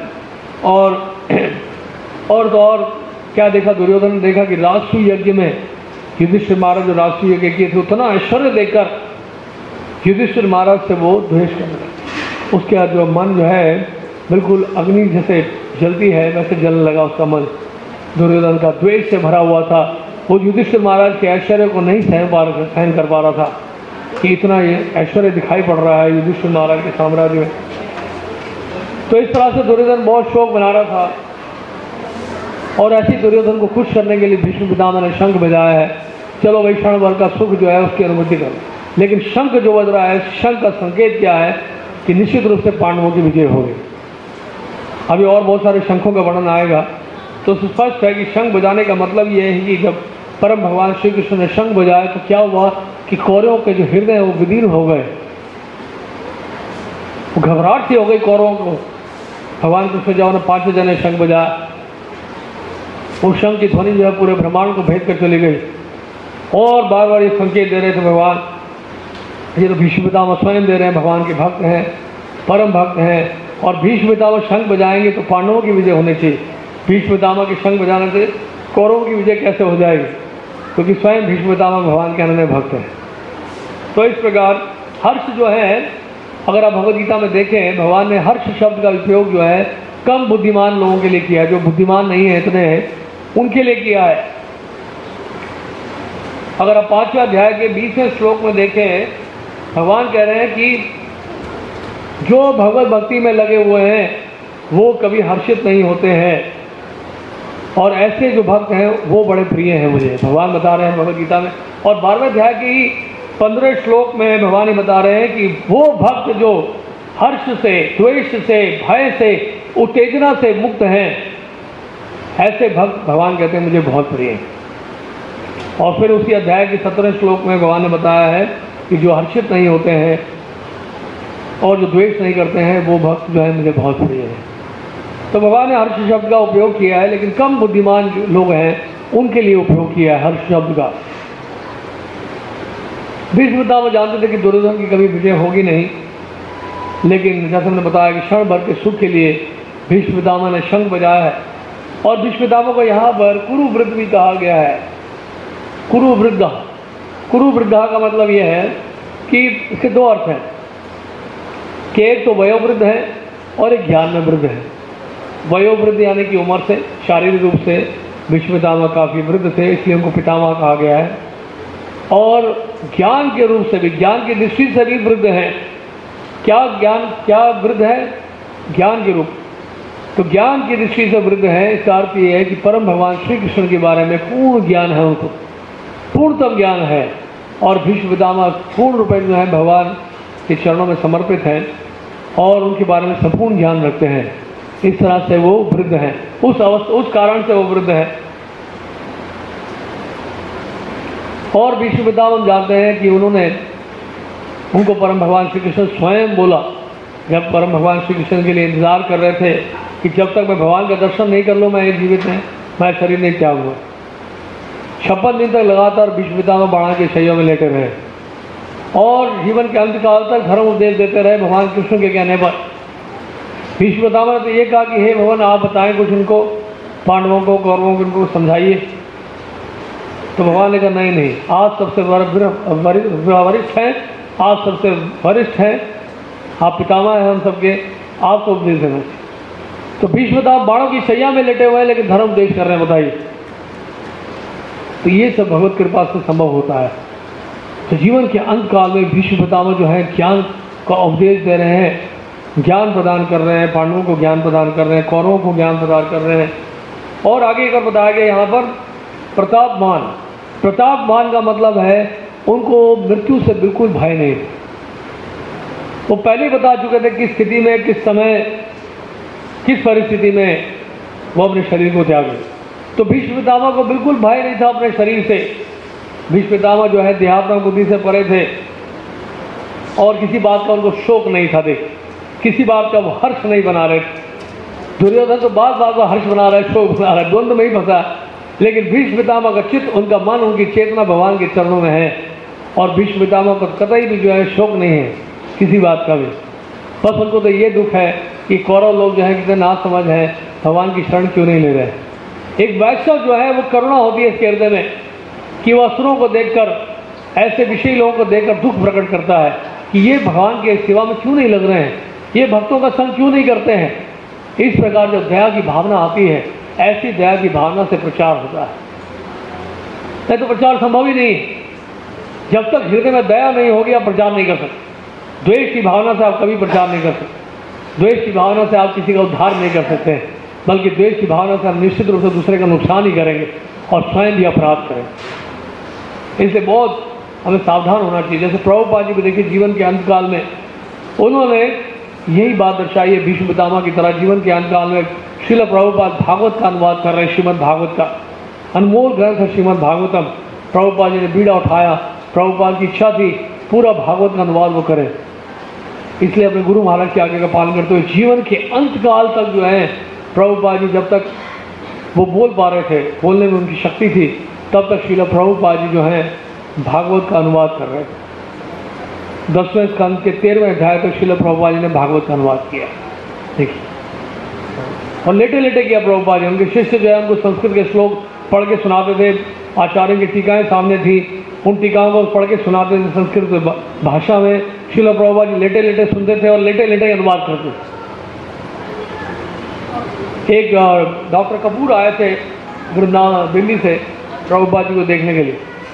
और तो और क्या देखा दुर्योधन ने, देखा कि राजसूय यज्ञ में युधिष्ठिर महाराज जो राजसूय यज्ञ किए थे, उतना ऐश्वर्य देखकर युधिष्ठिर महाराज से वो द्वेष करने लगे। उसका जो मन जो है बिल्कुल अग्नि जैसे जलती है वैसे जलने लगा उसका मन। दुर्योधन का द्वेष से भरा हुआ था। वो युधिष्ठिर महाराज के ऐश्वर्य को नहीं सहन कर पा रहा था कि इतना ये ऐश्वर्य दिखाई पड़ रहा है युधिष्ठिर महाराज के साम्राज्य में। तो इस तरह से दुर्योधन बहुत शोक बना रहा था, और ऐसी दुर्योधन को खुश करने के लिए भीष्म पितामह ने शंख बजाया है। चलो भाई, क्षण भर का सुख जो है उसकी अनुमति करो। लेकिन शंख जो बज रहा है, शंख का संकेत क्या है कि निश्चित रूप से पांडवों की विजय होगी। अभी और बहुत सारे शंखों का वर्णन आएगा, तो स्पष्ट है कि शंख बजाने का मतलब ये है कि जब परम भगवान श्री कृष्ण ने शंख बजाया तो क्या हुआ कि कौरवों के जो हृदय हैं वो विदीर्ण हो गए, वो घबराहट सी हो गई कौरवों को। भगवान कृष्ण जब ने 5 जने शंख बजाया, उस शंख की ध्वनि जो है पूरे ब्रह्मांड को भेद कर चली गई, और बार बार ये संकेत दे रहे थे भगवान। ये तो भीष्म पितामह स्वयं दे रहे हैं, भगवान के भक्त हैं, परम भक्त हैं, और भीष्म पितामह शंख बजाएंगे तो पांडवों की विजय होनी चाहिए। भीष्म पितामह के शंख बजाने से कौरवों की विजय कैसे हो जाएगी, क्योंकि स्वयं भीष्म पितामह भगवान के अनन्य भक्त हैं। तो इस प्रकार हर्ष जो है, अगर आप भगवद गीता में देखें, भगवान ने हर्ष शब्द का उपयोग जो है कम बुद्धिमान लोगों के लिए किया है, जो बुद्धिमान नहीं है इतने उनके लिए किया है। अगर आप 5वें अध्याय के 20वें श्लोक में देखें, भगवान कह रहे हैं कि जो भगवत भक्ति में लगे हुए हैं वो कभी हर्षित नहीं होते हैं, और ऐसे जो भक्त हैं वो बड़े प्रिय हैं मुझे, भगवान बता रहे हैं भगवद गीता में। और 12वें अध्याय के ही 15वें श्लोक में भगवान ये बता रहे हैं कि वो भक्त जो हर्ष से, द्वेष से, भय से, उत्तेजना से मुक्त हैं, ऐसे भक्त भगवान कहते हैं मुझे बहुत प्रिय हैं। और फिर उसी अध्याय के 17वें श्लोक में भगवान ने बताया है कि जो हर्षित नहीं होते हैं और जो द्वेष नहीं करते हैं वो भक्त जो है मुझे बहुत प्रिय है। तो भगवान ने हर्ष शब्द का उपयोग किया है, लेकिन कम बुद्धिमान जो लोग हैं उनके लिए उपयोग किया है हर्ष शब्द का। भीष्म पितामह जानते थे कि दुर्योधन की कभी विजय होगी नहीं, लेकिन जैसे हमने बताया कि क्षण भर के सुख के लिए भीष्म पितामह ने शंख बजाया है। और भीष्म पितामह को यहाँ पर कुरुवृद्ध भी कहा गया है। कुरुवृद्ध, कुरुवृद्धा का मतलब यह है कि इसके दो अर्थ हैं कि एक तो वयोवृद्ध है और एक ज्ञान में वृद्ध है। वयोवृद्ध यानी कि उम्र से, शारीरिक रूप से भीष्म पितामह काफ़ी वृद्ध थे, इसलिए उनको पितामह कहा गया है। और ज्ञान के रूप से भी, ज्ञान की दृष्टि से भी वृद्ध हैं। क्या ज्ञान, क्या वृद्ध है? ज्ञान के रूप। तो ज्ञान की दृष्टि से वृद्ध है, इसका अर्थ ये है कि परम भगवान श्री कृष्ण के बारे में पूर्ण ज्ञान है, उनको पूर्णतम ज्ञान है। और भीष्म पितामह पूर्ण रूप में जो है भगवान के चरणों में समर्पित हैं और उनके बारे में संपूर्ण ज्ञान रखते हैं। इस तरह से वो वृद्ध हैं, उस कारण से वो वृद्ध हैं। और भीष्म पितामह हम जानते हैं कि उनको परम भगवान श्री कृष्ण स्वयं बोला, जब परम भगवान श्री कृष्ण के लिए इंतजार कर रहे थे कि जब तक मैं भगवान का दर्शन नहीं कर लूँ मैं जीवित नहीं, मैं शरीर नहीं त्यागूंगा। 56 दिन तक लगातार भीष्म पितामह बाणा के शैया में लेटे रहे और जीवन के अंत काल तक धर्म उपदेश देते रहे भगवान कृष्ण के कहने पर। भीष्म पितामह ने तो ये कहा कि हे भगवान आप बताएं कुछ उनको, पांडवों को, कौरवों को, उनको समझाइए। तो भगवान ने कहा नहीं नहीं, आप सबसे वरिष्ठ हैं, आप सबसे वरिष्ठ हैं, आप पितामह हैं हम सबके, आपको उपदेश देना चाहिए। तो भीष्म पितामह बाणों की शैया में लेटे हुए हैं लेकिन धर्म उपदेश कर रहे हैं, बताइए। तो ये सब भगवत कृपा से संभव होता है। तो जीवन के अंत काल में भीष्म पितामह जो है ज्ञान का उपदेश दे रहे हैं, ज्ञान प्रदान कर रहे हैं, पांडवों को ज्ञान प्रदान कर रहे हैं, कौरवों को ज्ञान प्रदान कर रहे हैं। और आगे अगर बताया गया यहाँ पर प्रतापमान, प्रतापमान का मतलब है उनको मृत्यु से बिल्कुल भय नहीं। वो पहले ही बता चुके थे किस स्थिति में, किस समय, किस परिस्थिति में वो अपने शरीर को त्यागे। तो भीष्म पितामह को बिल्कुल भय नहीं था अपने शरीर से। भीष्म पितामह जो है देहात्म बुद्धि से परे थे और किसी बात का उनको शोक नहीं था, देख किसी बात का वो हर्ष नहीं बना रहे थे। दुर्योधन तो बात बात का हर्ष बना रहे, शोक बना रहे, द्वंद्व में ही फंसा। लेकिन भीष्म पितामह का चित्त, उनका मन, उनकी चेतना भगवान के चरणों में है। और भीष्म पितामह को कतई भी जो है शोक नहीं है किसी बात का भी। बस उनको तो ये दुख है कि कौरव लोग जो है कितने ना समझ हैं, भगवान की शरण क्यों नहीं ले रहे। एक वैष्णव जो है वो करुणा होती है इसके हृदय में कि वह असुरों को देखकर, ऐसे विषयी लोगों को देखकर दुख प्रकट करता है कि ये भगवान के सेवा में क्यों नहीं लग रहे हैं, ये भक्तों का संग क्यों नहीं करते हैं। इस प्रकार जब दया की भावना आती है, ऐसी दया की भावना से प्रचार होता है, नहीं तो प्रचार संभव ही नहीं। जब तक हृदय में दया नहीं होगी आप प्रचार नहीं कर सकते। द्वेष की भावना से आप कभी प्रचार नहीं कर सकते। द्वेष की भावना से आप किसी का उद्धार नहीं कर सकते, बल्कि द्वेष की भावना से हम निश्चित रूप से दूसरे का नुकसान ही करेंगे और स्वयं भी अपराध करेंगे। इसलिए बहुत हमें सावधान होना चाहिए। जैसे प्रभुपाद जी को देखिए, जीवन के अंत काल में उन्होंने यही बात दर्शाई है। भीष्म पितामह की तरह जीवन के अंत काल में श्रील प्रभुपाद भागवत का अनुवाद कर रहे हैं, श्रीमद् भागवत का अनमोल ग्रंथ है श्रीमद् भागवतम। प्रभुपाद जी ने बीड़ा उठाया, प्रभुपाद की इच्छा थी पूरा भागवत का अनुवाद वो करें। इसलिए अपने गुरु महाराज की आज्ञा का पालन करते हुए जीवन के अंत काल तक जो है प्रभुपाद जी जब तक वो बोल पा रहे थे, बोलने में उनकी शक्ति थी, तब तक श्रील प्रभुपाद जी जो है भागवत का अनुवाद कर रहे थे। 10वें स्कंद के 13वें अध्याय तक श्रील प्रभुपाद जी ने भागवत का अनुवाद किया, देखिए। और लेटे लेटे किया प्रभुपाद जी। उनके शिष्य जो है उनको संस्कृत के श्लोक पढ़ के सुनाते थे। आचार्य की टीकाएं सामने थी, उन टीकाओं को पढ़ के सुनाते थे संस्कृत भाषा में। श्रील प्रभुपाद जी लेटे लेटे सुनते थे और लेटे लेटे अनुवाद करते थे। एक डॉक्टर कपूर आए थे वृंदावन दिल्ली से प्रभुपाद जी को देखने के लिए,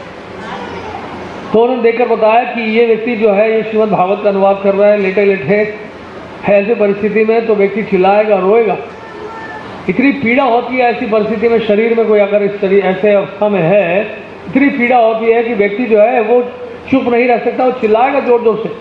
तो उन्होंने देखकर बताया कि ये व्यक्ति जो है ये श्रीमद् भागवत का अनुवाद कर रहा है लेटे लेटे है। ऐसे परिस्थिति में तो व्यक्ति चिल्लाएगा, रोएगा, इतनी पीड़ा होती है ऐसी परिस्थिति में। शरीर में कोई अगर इस शरीर ऐसे अवस्था में है, इतनी पीड़ा होती है कि व्यक्ति जो है वो चुप नहीं रह सकता, वो चिल्लाएगा जोर जोर से।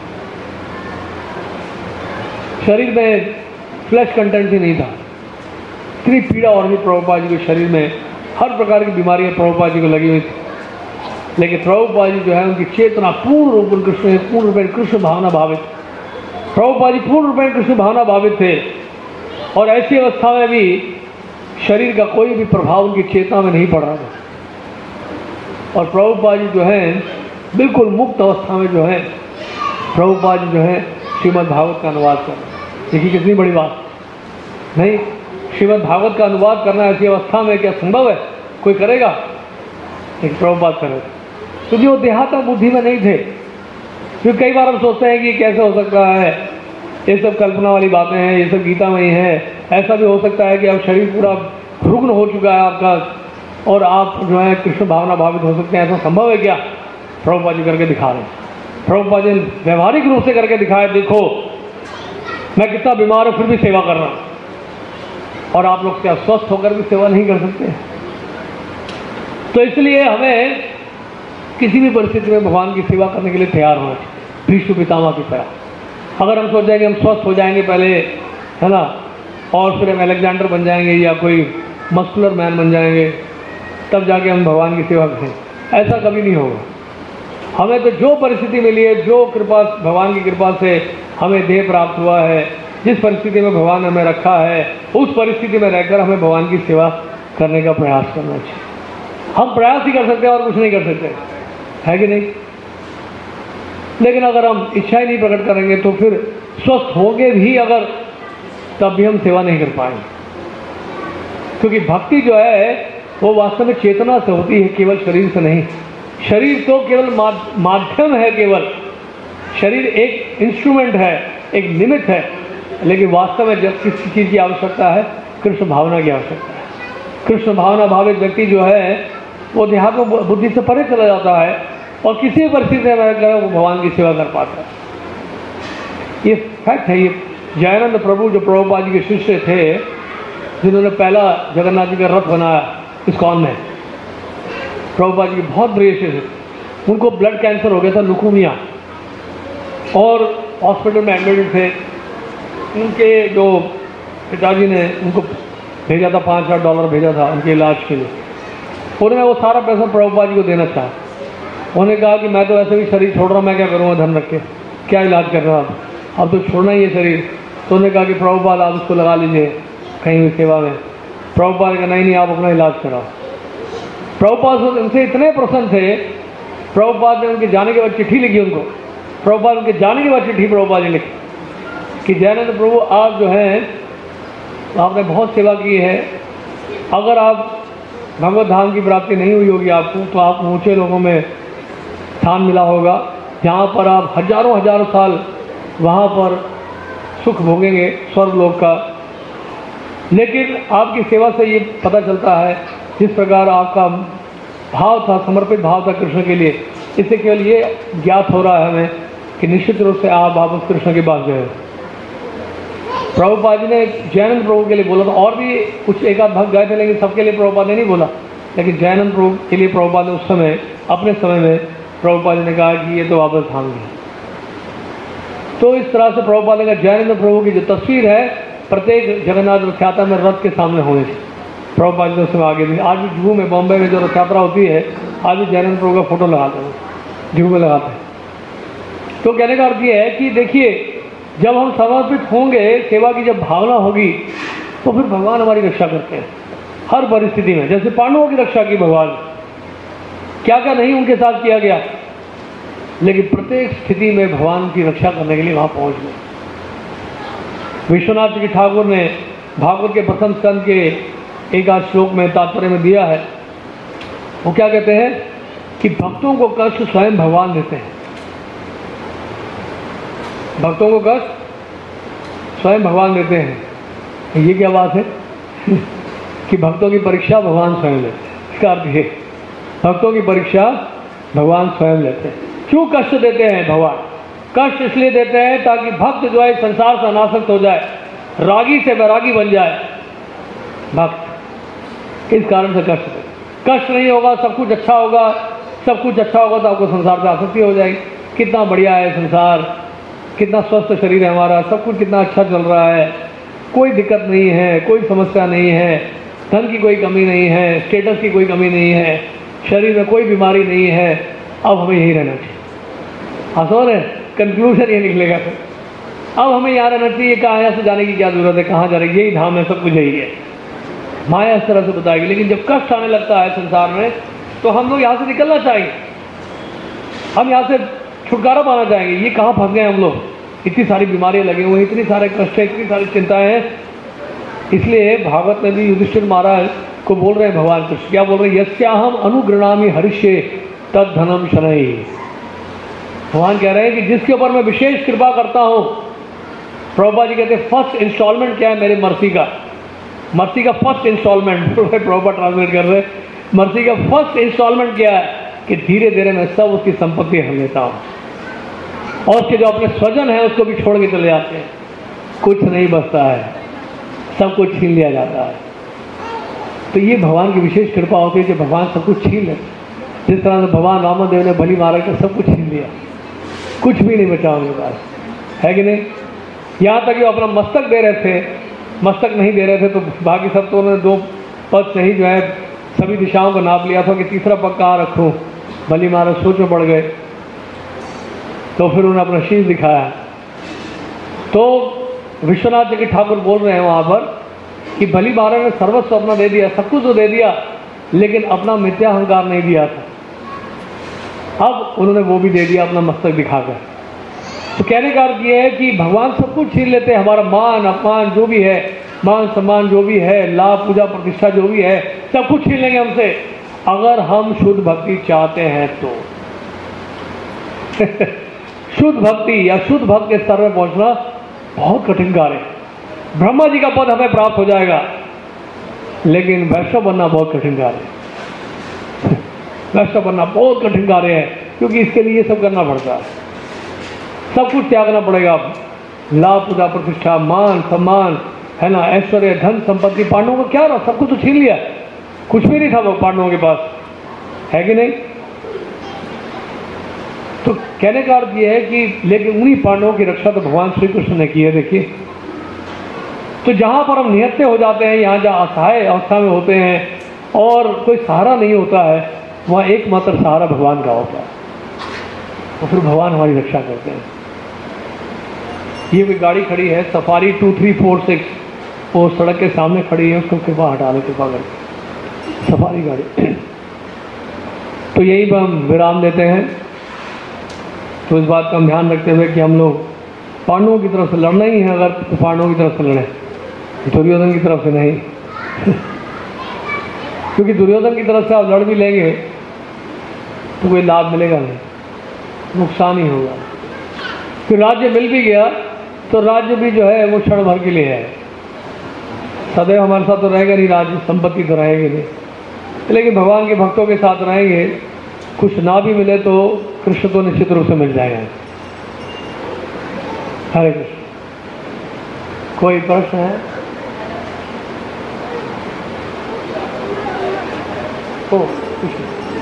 शरीर में फ्लैश कंटेंट ही नहीं था, इतनी पीड़ा और भी प्रभुपाद जी के शरीर में हर प्रकार की बीमारियां प्रभुपाद जी को लगी हुई थी। लेकिन प्रभुपाद जी जो है उनकी चेतना पूर्ण रूप कृष्ण, पूर्ण रूपेण कृष्ण भावना भावित। प्रभुपाद जी पूर्ण रूपेण कृष्ण भावना भावित थे और ऐसी अवस्था में भी शरीर का कोई भी प्रभाव उनकी चेतना में नहीं पड़ रहा था। और प्रभुपाद जी जो है बिल्कुल मुक्त अवस्था में जो है प्रभुपाद जी जो है श्रीमद् भागवत का अनुवाद कर रहे हैं। देखिए कितनी बड़ी बात नहीं, श्रीमद् भागवत का अनुवाद करना ऐसी अवस्था में क्या संभव है? कोई करेगा? लेकिन प्रभुपाद कर रहे थे क्योंकि वो देहात्म बुद्धि में नहीं थे। क्योंकि कई बार हम सोचते हैं कि कैसे हो सकता है, ये सब कल्पना वाली बातें हैं, ये सब गीता में ही है। ऐसा भी हो सकता है कि अब शरीर पूरा रुग्ण हो चुका है आपका और आप जो है कृष्ण भावना भावित हो सकते हैं, ऐसा संभव है क्या? प्रभुपाद जी करके दिखा रहे हैं। प्रभुपाद जी व्यवहारिक रूप से करके दिखाए, देखो मैं कितना बीमार हूँ फिर भी सेवा कर रहा हूँ। और आप लोग क्या स्वस्थ होकर भी सेवा नहीं कर सकते? तो इसलिए हमें किसी भी परिस्थिति में भगवान की सेवा करने के लिए तैयार होना चाहिए, भीष्म पितामह की तरह। अगर हम सोच जाएंगे हम स्वस्थ हो जाएंगे पहले, है ना, और फिर हम अलेक्जेंडर बन जाएंगे या कोई मस्कुलर मैन बन जाएंगे, तब जाके हम भगवान की सेवा करें, ऐसा कभी नहीं होगा। हमें तो जो परिस्थिति मिली है, जो कृपा भगवान की कृपा से हमें देह प्राप्त हुआ है, जिस परिस्थिति में भगवान हमें रखा है, उस परिस्थिति में रहकर हमें भगवान की सेवा करने का प्रयास करना चाहिए। हम प्रयास ही कर सकते हैं और कुछ नहीं कर सकते, है कि नहीं? लेकिन अगर हम इच्छा ही नहीं प्रकट करेंगे तो फिर स्वस्थ होंगे भी अगर, तब भी हम सेवा नहीं कर पाएंगे। क्योंकि भक्ति जो है वो वास्तव में चेतना से होती है, केवल शरीर से नहीं। शरीर तो केवल माध्यम है, केवल शरीर एक इंस्ट्रूमेंट है, एक निमित्त है। लेकिन वास्तव में जब किसी चीज़ की आवश्यकता है, कृष्ण भावना की आवश्यकता है। कृष्ण भावना भावित व्यक्ति जो है वो देहात्म बुद्धि से परे चला जाता है और किसी भी परिस्थिति में रहकर वो भगवान की सेवा कर पाता है। ये फैक्ट है। ये जयानंद प्रभु जो प्रभुपाद जी के शिष्य थे, जिन्होंने पहला जगन्नाथ जी का रथ बनाया इस्कॉन में, प्रभुपाद जी के बहुत प्रिय शिष्य थे। उनको ब्लड कैंसर हो गया था, लुकुमिया, और हॉस्पिटल में एडमिट थे। उनके जो पिताजी ने उनको भेजा था, $5,000 भेजा था उनके इलाज के लिए। उन्होंने वो सारा पैसा प्रभुपाद जी को देना चाहा। उन्होंने कहा कि मैं तो ऐसे भी शरीर छोड़ रहा हूँ, मैं क्या करूँगा धन रख के, क्या इलाज कर रहा हूँ, अब तो छोड़ना ही है शरीर। तो उन्होंने कहा कि प्रभुपाद आप उसको लगा लीजिए कहीं भी सेवा में। प्रभुपाद ने कहा नहीं आप अपना इलाज कराओ। प्रभुपाद उनसे इतने प्रसन्न थे, प्रभुपाद ने उनके जाने के बाद चिट्ठी लिखी उनको। प्रभुपाद उनके जाने के बाद चिट्ठी प्रभुपाद ने लिखी कि जयानंद प्रभु आप जो हैं आपने बहुत सेवा की है, अगर आप भगवत धाम की प्राप्ति नहीं हुई होगी आपको, तो आप ऊंचे लोगों में स्थान मिला होगा, जहाँ पर आप हजारों हजारों साल वहाँ पर सुख भोगेंगे स्वर्ग लोक का। लेकिन आपकी सेवा से ये पता चलता है जिस प्रकार आपका भाव था, समर्पित भाव था कृष्ण के लिए, इससे केवल ये ज्ञात हो रहा है हमें कि निश्चित रूप से आप वापस कृष्ण के पास गए। प्रभुपाद जी ने जयानंद प्रभु के लिए बोला था, और भी कुछ एक आध भक्त गए थे, लेकिन सबके लिए प्रभुपाद ने नहीं बोला। लेकिन जयानंद प्रभु के लिए प्रभुपाद ने उस समय अपने समय में प्रभुपाद जी ने कहा कि ये तो वापस धाम गए। तो इस तरह से प्रभुपाद ने कहा जयानंद प्रभु की जो तस्वीर है प्रत्येक जगन्नाथ रथ यात्रा में रथ के सामने होनी चाहिए। प्रभुपाद जी उसमें आगे भी, आज भी जुहू में, बॉम्बे में जो रथ यात्रा होती है, आज भी जयानंद प्रभु का फोटो लगाते हैं, जुहू में लगाते हैं। तो कहने का अर्थ ये है कि देखिए, जब हम समर्पित होंगे, सेवा की जब भावना होगी, तो फिर भगवान हमारी रक्षा करते हैं हर परिस्थिति में। जैसे पांडवों की रक्षा की भगवान, क्या क्या नहीं उनके साथ किया गया, लेकिन प्रत्येक स्थिति में भगवान की रक्षा करने के लिए वहां पहुंच गए। विश्वनाथ जी ठाकुर ने भागवत के प्रथम स्कंद के एक आध श्लोक में तात्पर्य में दिया है। वो क्या कहते हैं कि भक्तों को कष्ट स्वयं भगवान देते हैं। भक्तों को कष्ट स्वयं भगवान देते हैं। ये क्या बात है कि भक्तों की परीक्षा भगवान स्वयं लेते हैं। इसका अर्थ ये, भक्तों की परीक्षा भगवान स्वयं लेते हैं। क्यों कष्ट देते हैं भगवान? कष्ट इसलिए देते हैं ताकि भक्त जो है संसार से अनासक्त हो जाए, रागी से वैरागी बन जाए भक्त। इस कारण से कष्ट देते। कष्ट नहीं होगा, सब कुछ अच्छा होगा, सब कुछ अच्छा होगा तो आपको संसार से आसक्ति हो जाएगी। कितना बढ़िया है संसार, कितना स्वस्थ शरीर है हमारा, सब कुछ कितना अच्छा चल रहा है, कोई दिक्कत नहीं है, कोई समस्या नहीं है, धन की कोई कमी नहीं है, स्टेटस की कोई कमी नहीं है, शरीर में कोई बीमारी नहीं है, अब हमें यही रहना चाहिए। आसान है, कंक्लूजन ये निकलेगा फिर। अब हमें यहाँ रहना चाहिए, कहाँ यहाँ से जाने की क्या जरूरत है, कहाँ जाने की, यही धाम है, सब कुछ यही है। माया इस तरह से बताएगी। लेकिन जब कष्ट आने लगता है संसार में तो हम लोग यहाँ से निकलना चाहिए, हम यहाँ से छुटकारा पाना चाहेंगे। ये कहाँ फंस गए हम लोग, इतनी सारी बीमारियाँ लगी हुई, इतनी सारे कष्ट है, इतनी सारी चिंताएं हैं। इसलिए भागवत में भी युधिष्ठिर महाराज को बोल रहे हैं भगवान कृष्ण, क्या बोल रहे हैं, यस्याहम अनुगृणामि हरिष्ये तद धनम शनैः। भगवान कह रहे हैं कि जिसके ऊपर मैं विशेष कृपा करता हूँ, प्रभुपाद जी कहते हैं फर्स्ट इंस्टॉलमेंट क्या है मेरे मर्सी का, मर्सी का फर्स्ट इंस्टॉलमेंट प्रभुपाद ट्रांसलेट कर रहे, मर्सी का फर्स्ट इंस्टॉलमेंट क्या है कि धीरे धीरे मैं सब उसकी संपत्ति हर लेता हूँ, और उसके जो अपने स्वजन है उसको भी छोड़ के चले जाते हैं, कुछ नहीं बचता है, सब कुछ छीन लिया जाता है। तो ये भगवान की विशेष कृपा होती है कि भगवान सब कुछ छीन लेते। जिस तरह से भगवान रामदेव ने बलि मारा कर सब कुछ छीन लिया, कुछ भी नहीं बचा उनके पास, है कि नहीं। यहाँ तक कि वो अपना मस्तक दे रहे थे, मस्तक नहीं दे रहे थे तो बाकी सब तो उन्होंने 2 पद से ही जो है सभी दिशाओं को नाप लिया था कि तीसरा पग कहाँ रखूँ। बलि महाराज सोच में पड़ गए, तो फिर उन्होंने अपना शीश दिखाया। तो विश्वनाथ जी के ठाकुर बोल रहे हैं वहाँ पर कि बलि महाराज ने सर्वस्व अपना दे दिया, सब कुछ तो दे दिया, लेकिन अपना मिथ्या अहंकार नहीं दिया था। अब उन्होंने वो भी दे दिया, अपना मस्तक दिखाकर। तो कहने का अर्थ ये है कि भगवान सब कुछ छीन लेते हैं, हमारा मान अपमान जो भी है, मान सम्मान जो भी है, लाभ पूजा प्रतिष्ठा जो भी है, सब कुछ छीन लेंगे हमसे, अगर हम शुद्ध भक्ति चाहते हैं तो। शुद्ध भक्ति या शुद्ध भक्त के स्तर में पहुंचना बहुत कठिन कार्य है। ब्रह्मा जी का पद हमें प्राप्त हो जाएगा, लेकिन वैष्णव बनना बहुत कठिन कार्य है। वैष्णव बनना बहुत कठिन कार्य है, क्योंकि इसके लिए सब करना पड़ता है, सब कुछ त्यागना पड़ेगा। लाभ पूजा प्रतिष्ठा, मान सम्मान, है ना, ऐश्वर्य, धन संपत्ति। पांडवों को क्या रहा, सब कुछ तो छीन लिया, कुछ भी नहीं था वो पांडवों के पास, है कि नहीं। तो कहने का अर्थ ये है कि लेकिन उन्हीं पांडवों की रक्षा तो भगवान श्री कृष्ण ने की है। देखिए, तो जहाँ पर हम निहत्ते हो जाते हैं, यहाँ जहाँ असहाय अवस्था में होते हैं और कोई सहारा नहीं होता है, वहाँ एकमात्र सहारा भगवान का होता है, तो फिर भगवान हमारी रक्षा करते हैं। ये भी गाड़ी खड़ी है सफारी 2346, वो सड़क के सामने खड़ी है, उसको कृपा हटा दे, कृपा करके, सफारी गाड़ी। तो यहीं पर हम विराम देते हैं। तो इस बात का हम ध्यान रखते हुए कि हम लोग पांडवों की तरफ से लड़ना ही है, अगर तो पांडवों की तरफ से लड़ें, दुर्योधन की तरफ से नहीं। क्योंकि दुर्योधन की तरफ से आप लड़ भी लेंगे तो कोई लाभ मिलेगा नहीं, नुकसान ही होगा। फिर राज्य मिल भी गया तो राज्य भी जो है वो क्षण भर के लिए है, सदैव हमारे साथ तो रहेगा नहीं, राज्य संपत्ति तो रहेगी नहीं। लेकिन भगवान के भक्तों के साथ रहेंगे, कुछ ना भी मिले तो कृष्ण तो निश्चित रूप से मिल जाएगा। हरे कृष्ण। कोई प्रश्न है? ओ कृष्ण।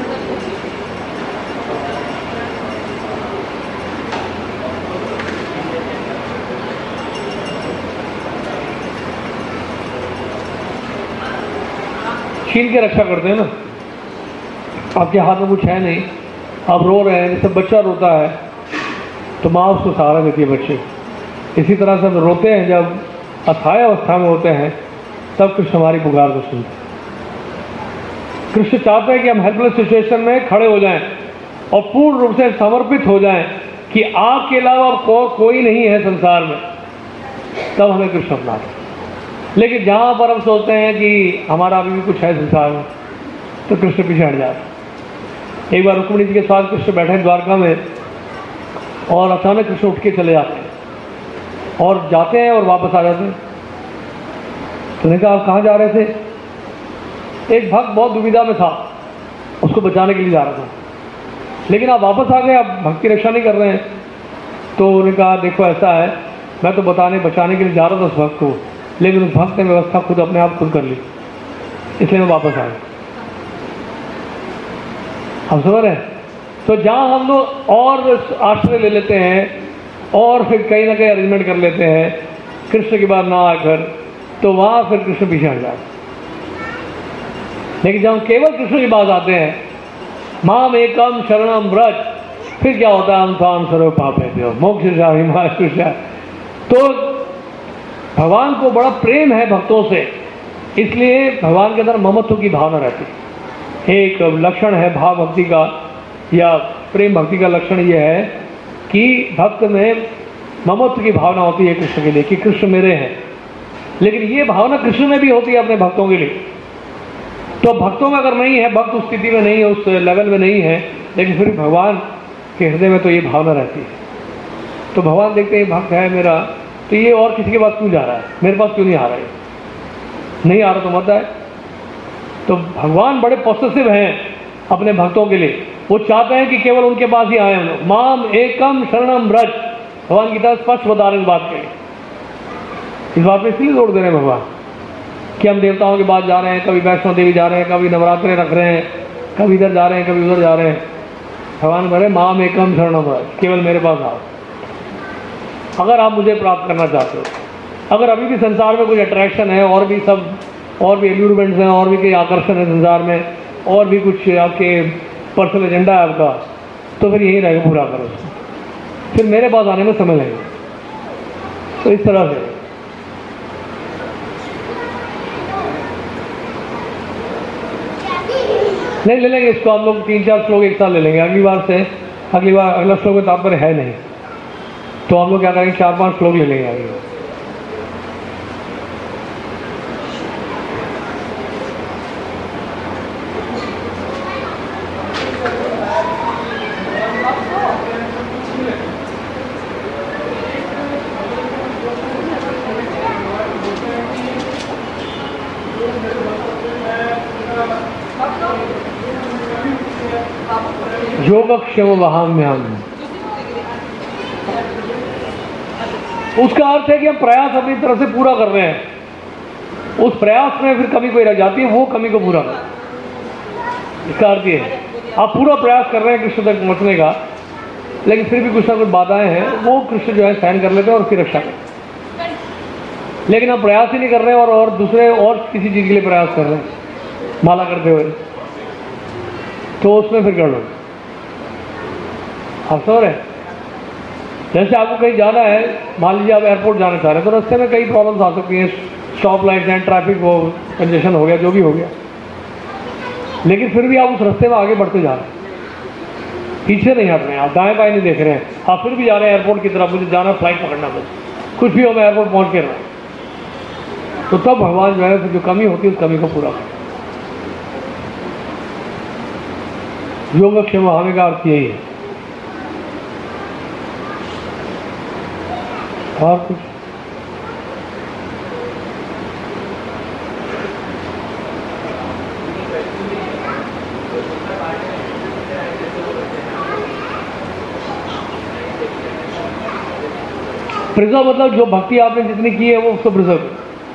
छीन के रक्षा करते हैं ना, आपके हाथ में कुछ है नहीं, आप रो रहे हैं, जैसे बच्चा रोता है तो माँ उसको सहारा देती है बच्चे। इसी तरह से हम रोते हैं जब असहाय अवस्था में होते हैं, तब कृष्ण हमारी पुकार को सुनते हैं। कृष्ण चाहते हैं कि हम हेल्पलेस सिचुएशन में खड़े हो जाएं और पूर्ण रूप से समर्पित हो जाएं कि आपके अलावा कोई नहीं है संसार में, तब हमें कृष्ण अपनाते हैं। लेकिन जहाँ पर हम सोचते हैं कि हमारा अभी भी कुछ है संसार में, तो कृष्ण पीछे हट जाते। एक बार रुक्मिणी जी के साथ कृष्ण बैठे द्वारका में, और अचानक कृष्ण उठ के चले जाते हैं और जाते हैं और वापस आ जाते हैं। तो उन्होंने कहा आप कहाँ जा रहे थे? एक भक्त बहुत दुविधा में था, उसको बचाने के लिए जा रहा था, लेकिन आप वापस आ गए, आप भक्त की रक्षा नहीं कर रहे हैं। तो उन्होंने कहा देखो ऐसा है, मैं तो बचाने के लिए जा रहा था उस भक्त को, लेकिन उस भक्त ने व्यवस्था खुद अपने आप खुद कर ली, इसलिए मैं वापस आया। हम समझ रहे हैं? तो जहाँ हम लोग और आश्रय ले लेते हैं और फिर कहीं ना कहीं अरेंजमेंट कर लेते हैं कृष्ण की बात ना आकर, तो वहाँ फिर कृष्ण पीछे हट जाते। लेकिन जब हम केवल कृष्ण की बात आते हैं, माम एकम शरणम व्रज, फिर क्या होता है? हम ताम सर्व पापेभ्यो मोक्षयिष्यामि। तो भगवान को बड़ा प्रेम है भक्तों से, इसलिए भगवान के अंदर ममत्व की भावना रहती है। एक लक्षण है भाव भक्ति का या प्रेम भक्ति का लक्षण यह है कि भक्त में ममत्व की भावना होती है कृष्ण के लिए, कि कृष्ण मेरे हैं। लेकिन ये भावना कृष्ण में भी होती है अपने भक्तों के लिए। तो भक्तों में अगर नहीं है, भक्त उस स्थिति में नहीं है, उस लेवल में नहीं है, लेकिन फिर भगवान के हृदय में तो ये भावना रहती है। तो भगवान देखते हैं भक्त है मेरा, तो ये और किसी के पास क्यों जा रहा है, मेरे पास क्यों नहीं आ रहा है? नहीं आ रहा तो मत है। तो भगवान बड़े पॉसेसिव हैं अपने भक्तों के लिए, वो चाहते हैं कि केवल उनके पास ही आए हम लोग। माम एकम शरणम व्रज, भगवान की तरफ स्पष्ट बता रहे हैं इस बात के लिए। इस बात पे इसलिए जोड़ दे रहे हैं भगवान कि हम देवताओं के पास जा रहे हैं, कभी वैष्णो देवी जा रहे हैं, कभी नवरात्रे रख रहे हैं, कभी इधर जा रहे हैं, कभी उधर जा रहे हैं। भगवान बोले माम एकम शरणम व्रज, केवल मेरे पास आओ अगर आप मुझे प्राप्त करना चाहते हो। अगर अभी भी संसार में कुछ अट्रैक्शन है, और भी सब और भी एल्यूरमेंट्स हैं, और भी कई आकर्षण है संसार में, और भी कुछ आपके पर्सनल एजेंडा है आपका, तो फिर यही रहेगा, पूरा करो उसको, फिर मेरे पास आने में समय लगेगा। तो इस तरह से नहीं ले लेंगे इसको, हम लोग 3-4 श्लोक एक साथ ले लेंगे। अगली बार अगला श्लोक में तात्पर्य है नहीं, तो हम लोग क्या करेंगे 4-5 श्लोक ले लेंगे आगे। योगक्षेम वहाम्याम, उसका अर्थ है कि हम प्रयास अपनी तरफ से पूरा कर रहे हैं, उस प्रयास में फिर कमी कोई रह जाती है, वो कमी को पूरा कर। इसका अर्थ ये है आप पूरा प्रयास कर रहे हैं कृष्ण तक पहुंचने का, लेकिन फिर भी कुछ ना कुछ बाधाएं हैं, वो कृष्ण जो है सहन कर लेते हैं और उसकी रक्षा करते हैं। लेकिन हम प्रयास ही नहीं कर रहे हैं और दूसरे और किसी चीज़ के लिए प्रयास कर रहे हैं माला करते हुए, तो उसमें फिर कर लो। आप समझ रहे हैं? जैसे आपको कहीं जाना है, मान लीजिए आप एयरपोर्ट जाना चाह रहे हैं, तो रास्ते में कई प्रॉब्लम्स आ सकती हैं, स्टॉप लाइट्स हैं, ट्रैफिक वो कंजेशन हो गया, जो भी हो गया, लेकिन फिर भी आप उस रास्ते में आगे बढ़ते जा रहे हैं, पीछे नहीं हट रहे हैं, आप दाएं बाएं नहीं देख रहे हैं, आप फिर भी जा रहे हैं एयरपोर्ट की तरफ, मुझे जाना, फ्लाइट पकड़ना, बस कुछ भी हो मैं एयरपोर्ट पहुँच के रहा। तो तब भगवान जो है जो कमी होती है उस कमी को पूरा कर। योगक्षेम होने का अर्थ यही है। और कुछ प्रिजर्व मतलब जो भक्ति आपने जितनी की है वो उसको प्रिजर्व।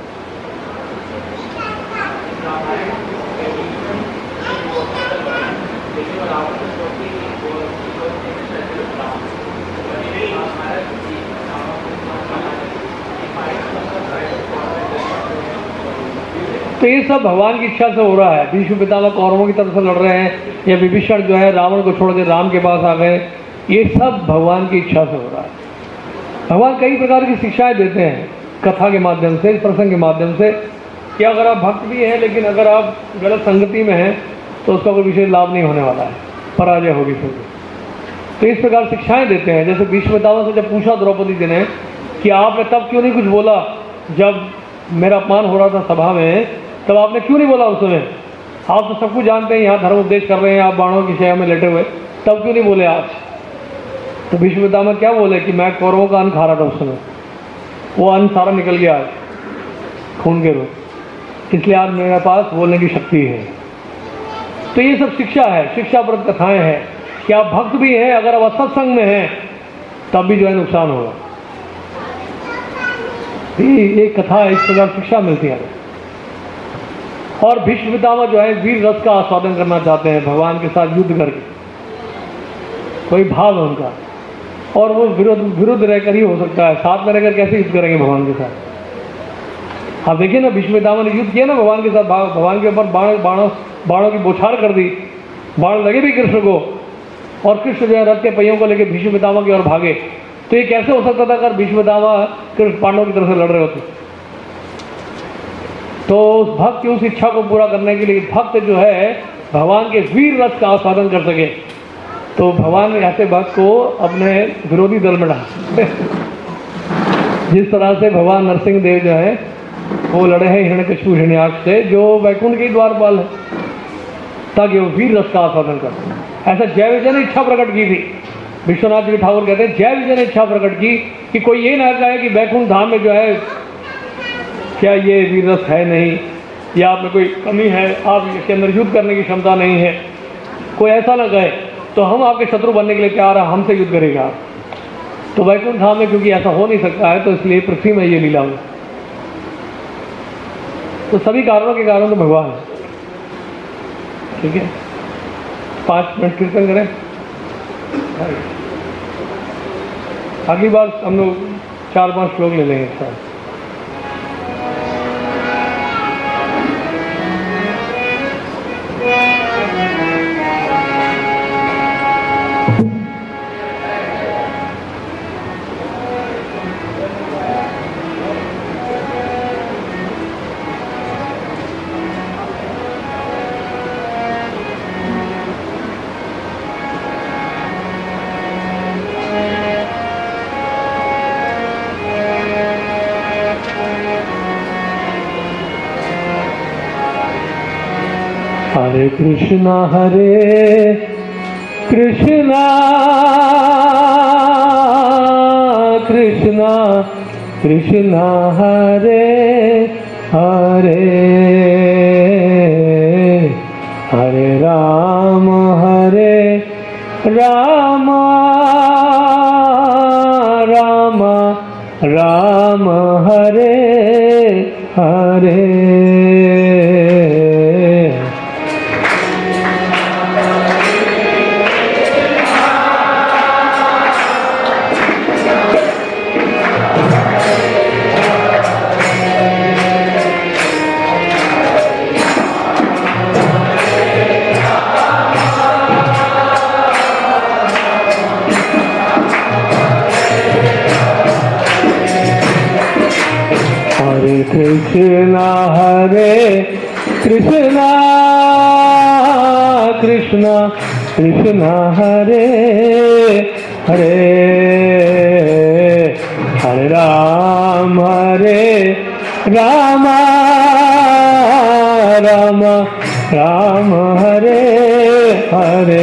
तो ये सब भगवान की इच्छा से हो रहा है। भीष्म पितामह कौरवों की तरफ से लड़ रहे हैं, या विभीषण जो है रावण को छोड़ के राम के पास आ गए, ये सब भगवान की इच्छा से हो रहा है। भगवान कई प्रकार की शिक्षाएं देते हैं कथा के माध्यम से, प्रसंग के माध्यम से, कि अगर आप भक्त भी हैं लेकिन अगर आप गलत संगति में हैं तो उसका कोई विशेष लाभ नहीं होने वाला है, पराजय होगी फिर। तो इस प्रकार शिक्षाएं देते हैं। जैसे भीष्म पितामह से जब पूछा द्रौपदी जी ने कि आपने तब क्यों नहीं कुछ बोला जब मेरा अपमान हो रहा था सभा में, तब आपने क्यों नहीं बोला उस समय? आप तो सब कुछ जानते हैं, यहाँ धर्म उपदेश कर रहे हैं, आप बाणों की शैया में लेटे हुए, तब क्यों नहीं बोले आज? तो भीष्म पितामह क्या बोले कि मैं कौरवों का अन्न खा रहा था उस समय, वो अन्न सारा निकल गया आज खून के रूप, इसलिए आज मेरे पास बोलने की शक्ति है। तो ये सब शिक्षा है, शिक्षाप्रद कथाएं हैं कि आप भक्त भी हैं, अगर आप असत्संग में हैं तब भी जो है नुकसान होगा। ये कथा है, इस प्रकार शिक्षा मिलती है। और भीष्म पितामह जो है वीर रस का आस्वादन करना चाहते हैं, भगवान के साथ युद्ध करके, कोई भाव है उनका, और वो विरुद्ध रहकर ही हो सकता है, साथ में रहकर कैसे युद्ध करेंगे भगवान के साथ? आप देखिए ना, भीष्म पितामह ने युद्ध किया ना भगवान के साथ, भगवान के ऊपर बाणों की बौछार कर दी, बाण लगे भी कृष्ण को, और कृष्ण जो है रथ के पहियों को लेकर भीष्म पितामह की ओर भागे। तो ये कैसे हो सकता था अगर भीष्म पितामह कृष्ण पांडवों की तरफ से लड़ रहे होते? तो उस भक्त की उस इच्छा को पूरा करने के लिए भक्त जो है भगवान के वीर रस का आस्वादन कर सके, तो भगवान ऐसे भक्त को अपने विरोधी दल में डाल जिस तरह से भगवान नरसिंह देव जो है वो लड़े हैं हिरण्यकशिपु हिरण्याक्ष से, जो वैकुंठ के द्वारपाल है, ताकि वो वीर रस का आस्वादन कर। ऐसा जय विजय ने इच्छा प्रकट की थी। विश्वनाथ जी ठाकुर कहते हैं जय विजय ने इच्छा प्रकट की कि कोई ये ना कहे कि वैकुंठ धाम में जो है क्या ये वीर रस है नहीं, या आप में कोई कमी है, आप इसके अंदर युद्ध करने की क्षमता नहीं है, कोई ऐसा ना कहे तो हम आपके शत्रु बनने के लिए तैयार है, हमसे युद्ध करेगा आप। तो वैकुंठ धाम में क्योंकि ऐसा हो नहीं सकता है, तो इसलिए पृथ्वी में ये लीला हुई। तो सभी कारणों के कारण तो भगवान है। ठीक है, 5 मिनट कीर्तन करें। अगली बार हम लोग 4-5 श्लोक ले लेंगे साथ। हरे कृष्णा कृष्णा कृष्णा हरे हरे, हरे राम राम राम हरे हरे। कृष्णा हरे कृष्णा कृष्णा कृष्णा हरे हरे, हरे राम राम राम हरे हरे।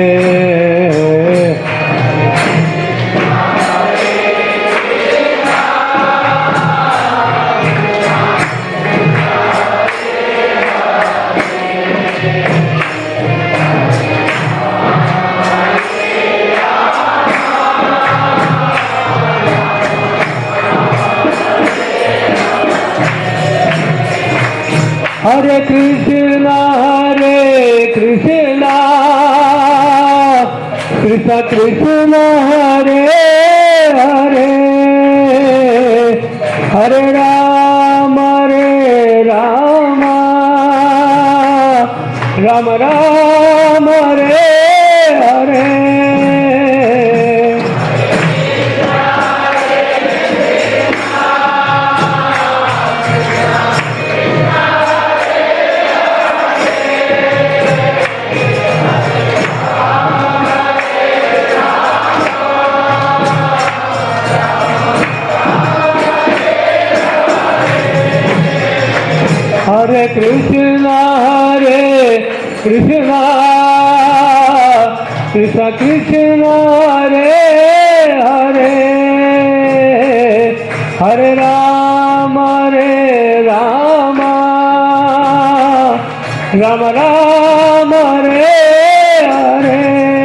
हरे कृष्णा कृष्णा कृष्णा हरे हरे, हरे Ram Ram Ram Hare Hare. Hare Krishna, Krishna Krishna, Hare Hare, Hare Rama, Rama Rama, Hare Hare.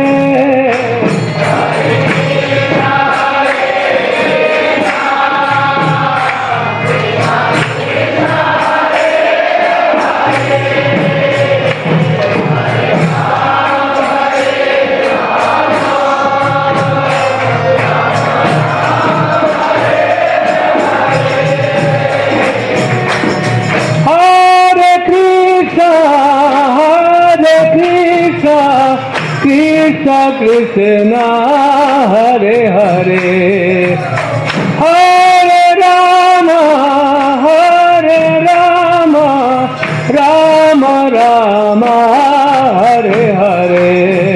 Krishna Krishna, Hare Hare, Hare Rama, Rama Rama, Hare Hare.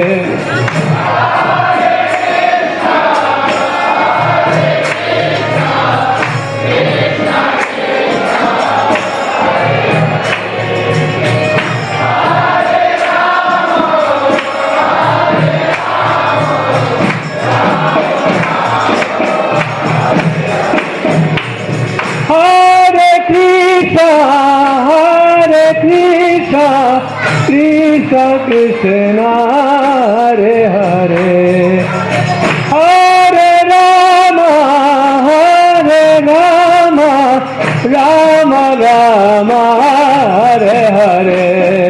Krishna Krishna, Hare Hare, Hare Rama, Rama Rama, Hare Hare.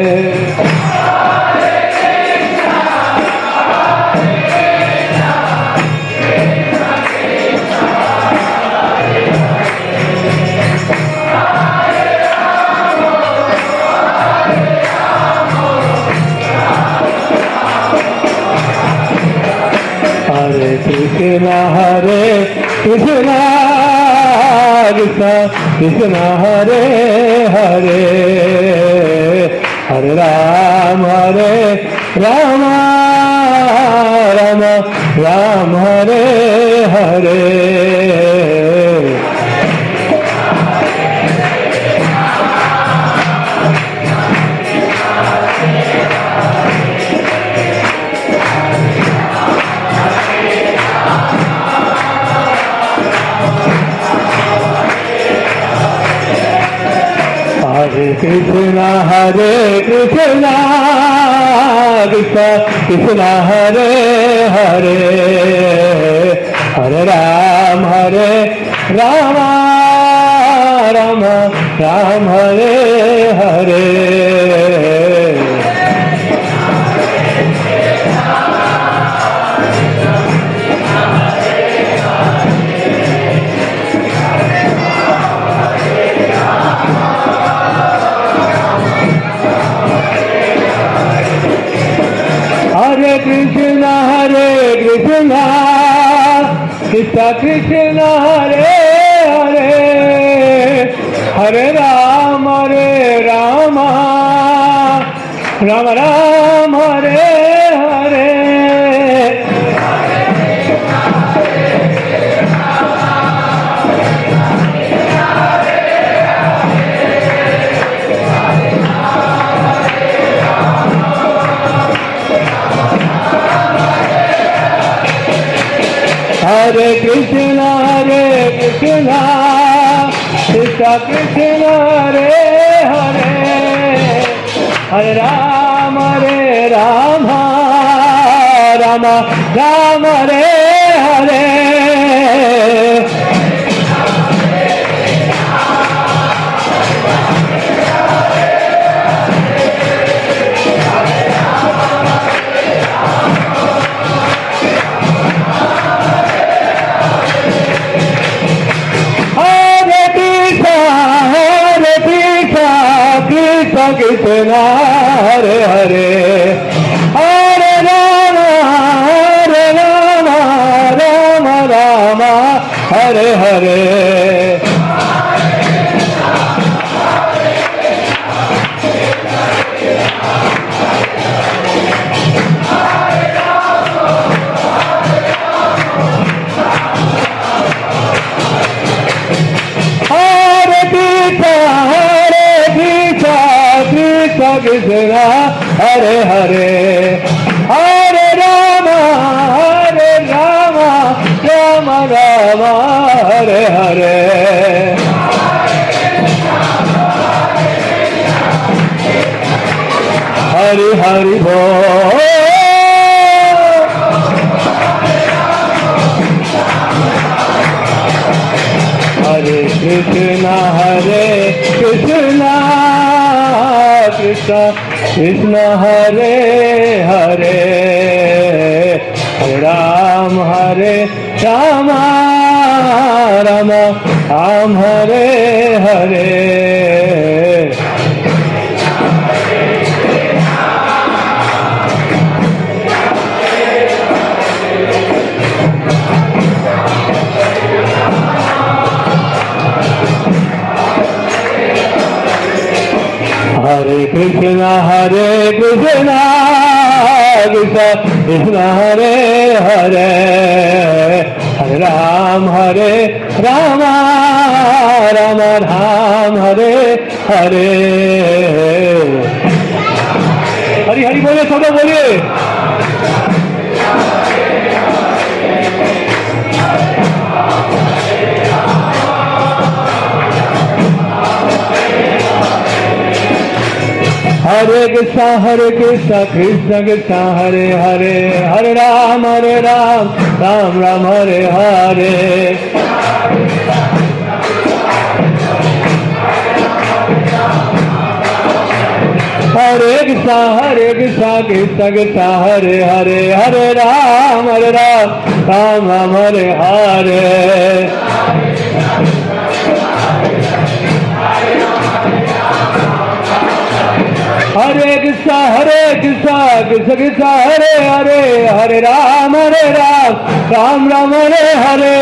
Krishna, Hare Krishna, Krishna Krishna, Hare Hare, Hare Rama, Rama Rama, Hare Hare. Hare Krishna, Krishna Krishna, Hare Hare, Hare Rama, Rama Hare Hare. Hare Krishna, Krishna Krishna, Hare Hare, Hare Rama, Rama Rama, Hare Hare. Hare Krishna, Krishna Krishna, Hare Hare, Hare Rama, Rama Rama, Hare Hare. Krishna, Hare Hare, Hare Rama, Rama Rama, Hare Hare. Hare Krishna, Hare Hare Hari Hari बोल हरे कृष्णा कृष्ण कृष्ण हरे हरे हरे राम राम राम हरे हरे हरे कृष्ण कृष्ण कृष्ण हरे हरे हरे राम राम राम हरे हरे हरि हरि बोले सब लोग बोलिए हरे कृष्ण कृष्ण कृष्ण हरे हरे हरे राम राम राम हरे हरे हरे कृष्ण कृष्ण कृष्ण हरे हरे हरे राम राम राम हरे हरे हरे कृष्ण कृष्ण कृष्ण हरे हरे हरे राम राम राम हरे हरे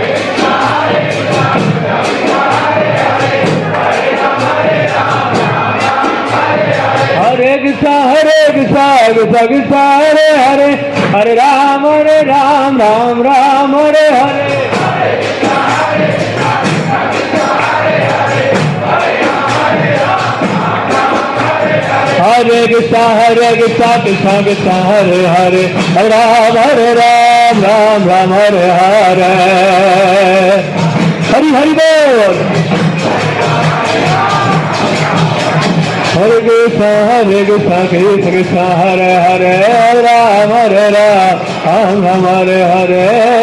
हरे कृष्ण कृष्ण कृष्ण हरे हरे हरे राम राम राम हरे हरे हरे कृष्ण कृष्ण कृष्ण हरे हरे हरे राम राम हरे हरे हरि हरि बोल हरे कृष्ण कृष्ण कृष्ण हरे हरे राम राम हरे हरे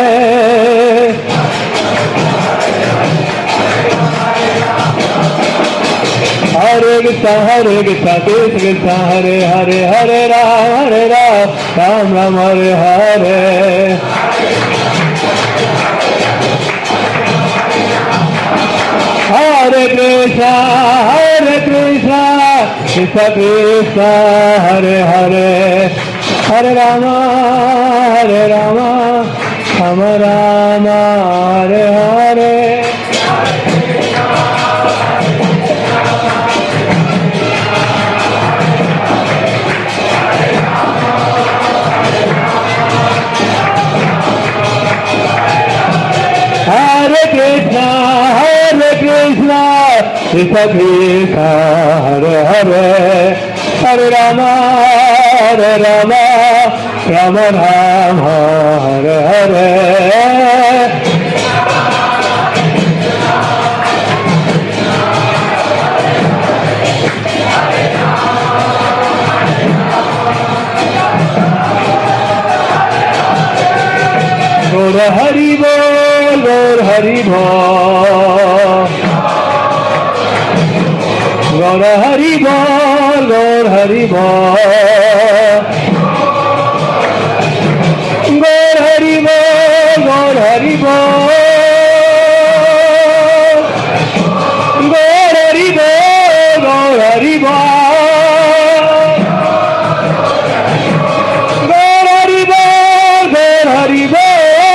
हरे कृष्ण कृष्ण कृष्ण हरे हरे हरे राम राम हरे हरे हरे कृष्ण कृष्ण कृष्ण हरे हरे हरे राम राम राम हरे हरे हरे कृष्ण कृष्ण कृष्ण हरे हरे हरे राम राम राम हरे हरे गौर हरि बोल हरि बोल गौर हरि बोल हरि बोल गौर हरि बोल हरि बोल गौर हरि बोल हरि बोल गौर हरि बोल हरि बोल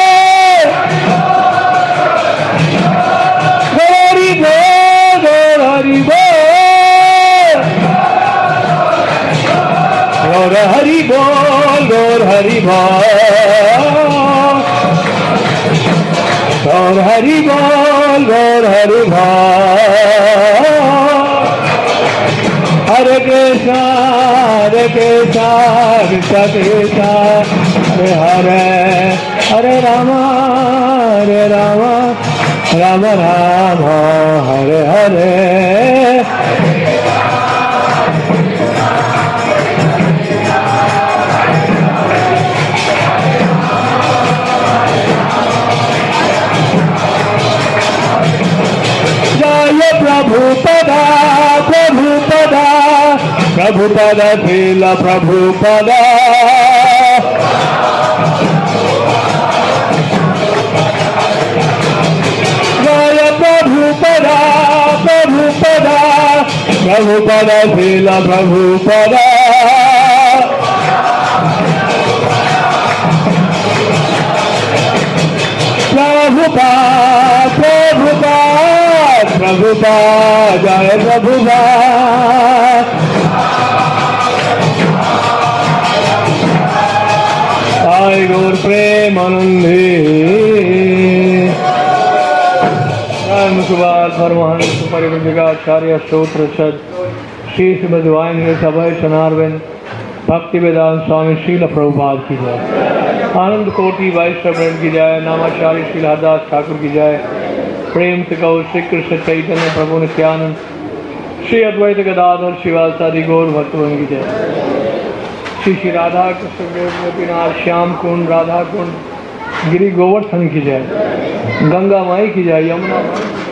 हरि बोल हरि बोल गौर हरि बोल हरि बोल हरे कृष्ण कृष्ण कृष्ण हरे हरे हरे राम राम राम हरे हरे जय प्रभुपदा प्रभुपदा प्रभुपदा श्रील प्रभुपदा प्रभुपद श्रील प्रभुपद प्रभुपाद प्रभुपाद प्रभुपाद जय प्रभुपाद आय गौर प्रेमानंदी मुखबाद परमहंस परिवृजगाचार्य स्तोत्र छद श्री श्रीमद्वाइन सभय सनारविंद भक्ति वेदांत स्वामी श्रील प्रभुपाद की जय। आनंद कोटि वैष्णव की जय। नामाचार्य श्री हरदास ठाकुर की जय। प्रेम से कहो श्री कृष्ण चैतन्य प्रभु नित्यानंद श्री अद्वैत गदाधर शिवासादि गौर भक्तगण की जय। श्री श्री राधा कृष्ण गोपीनाथ श्याम कुंड राधा कुंड गिरी गोवर्धन की जय। गंगा माई की जय। यमुना माई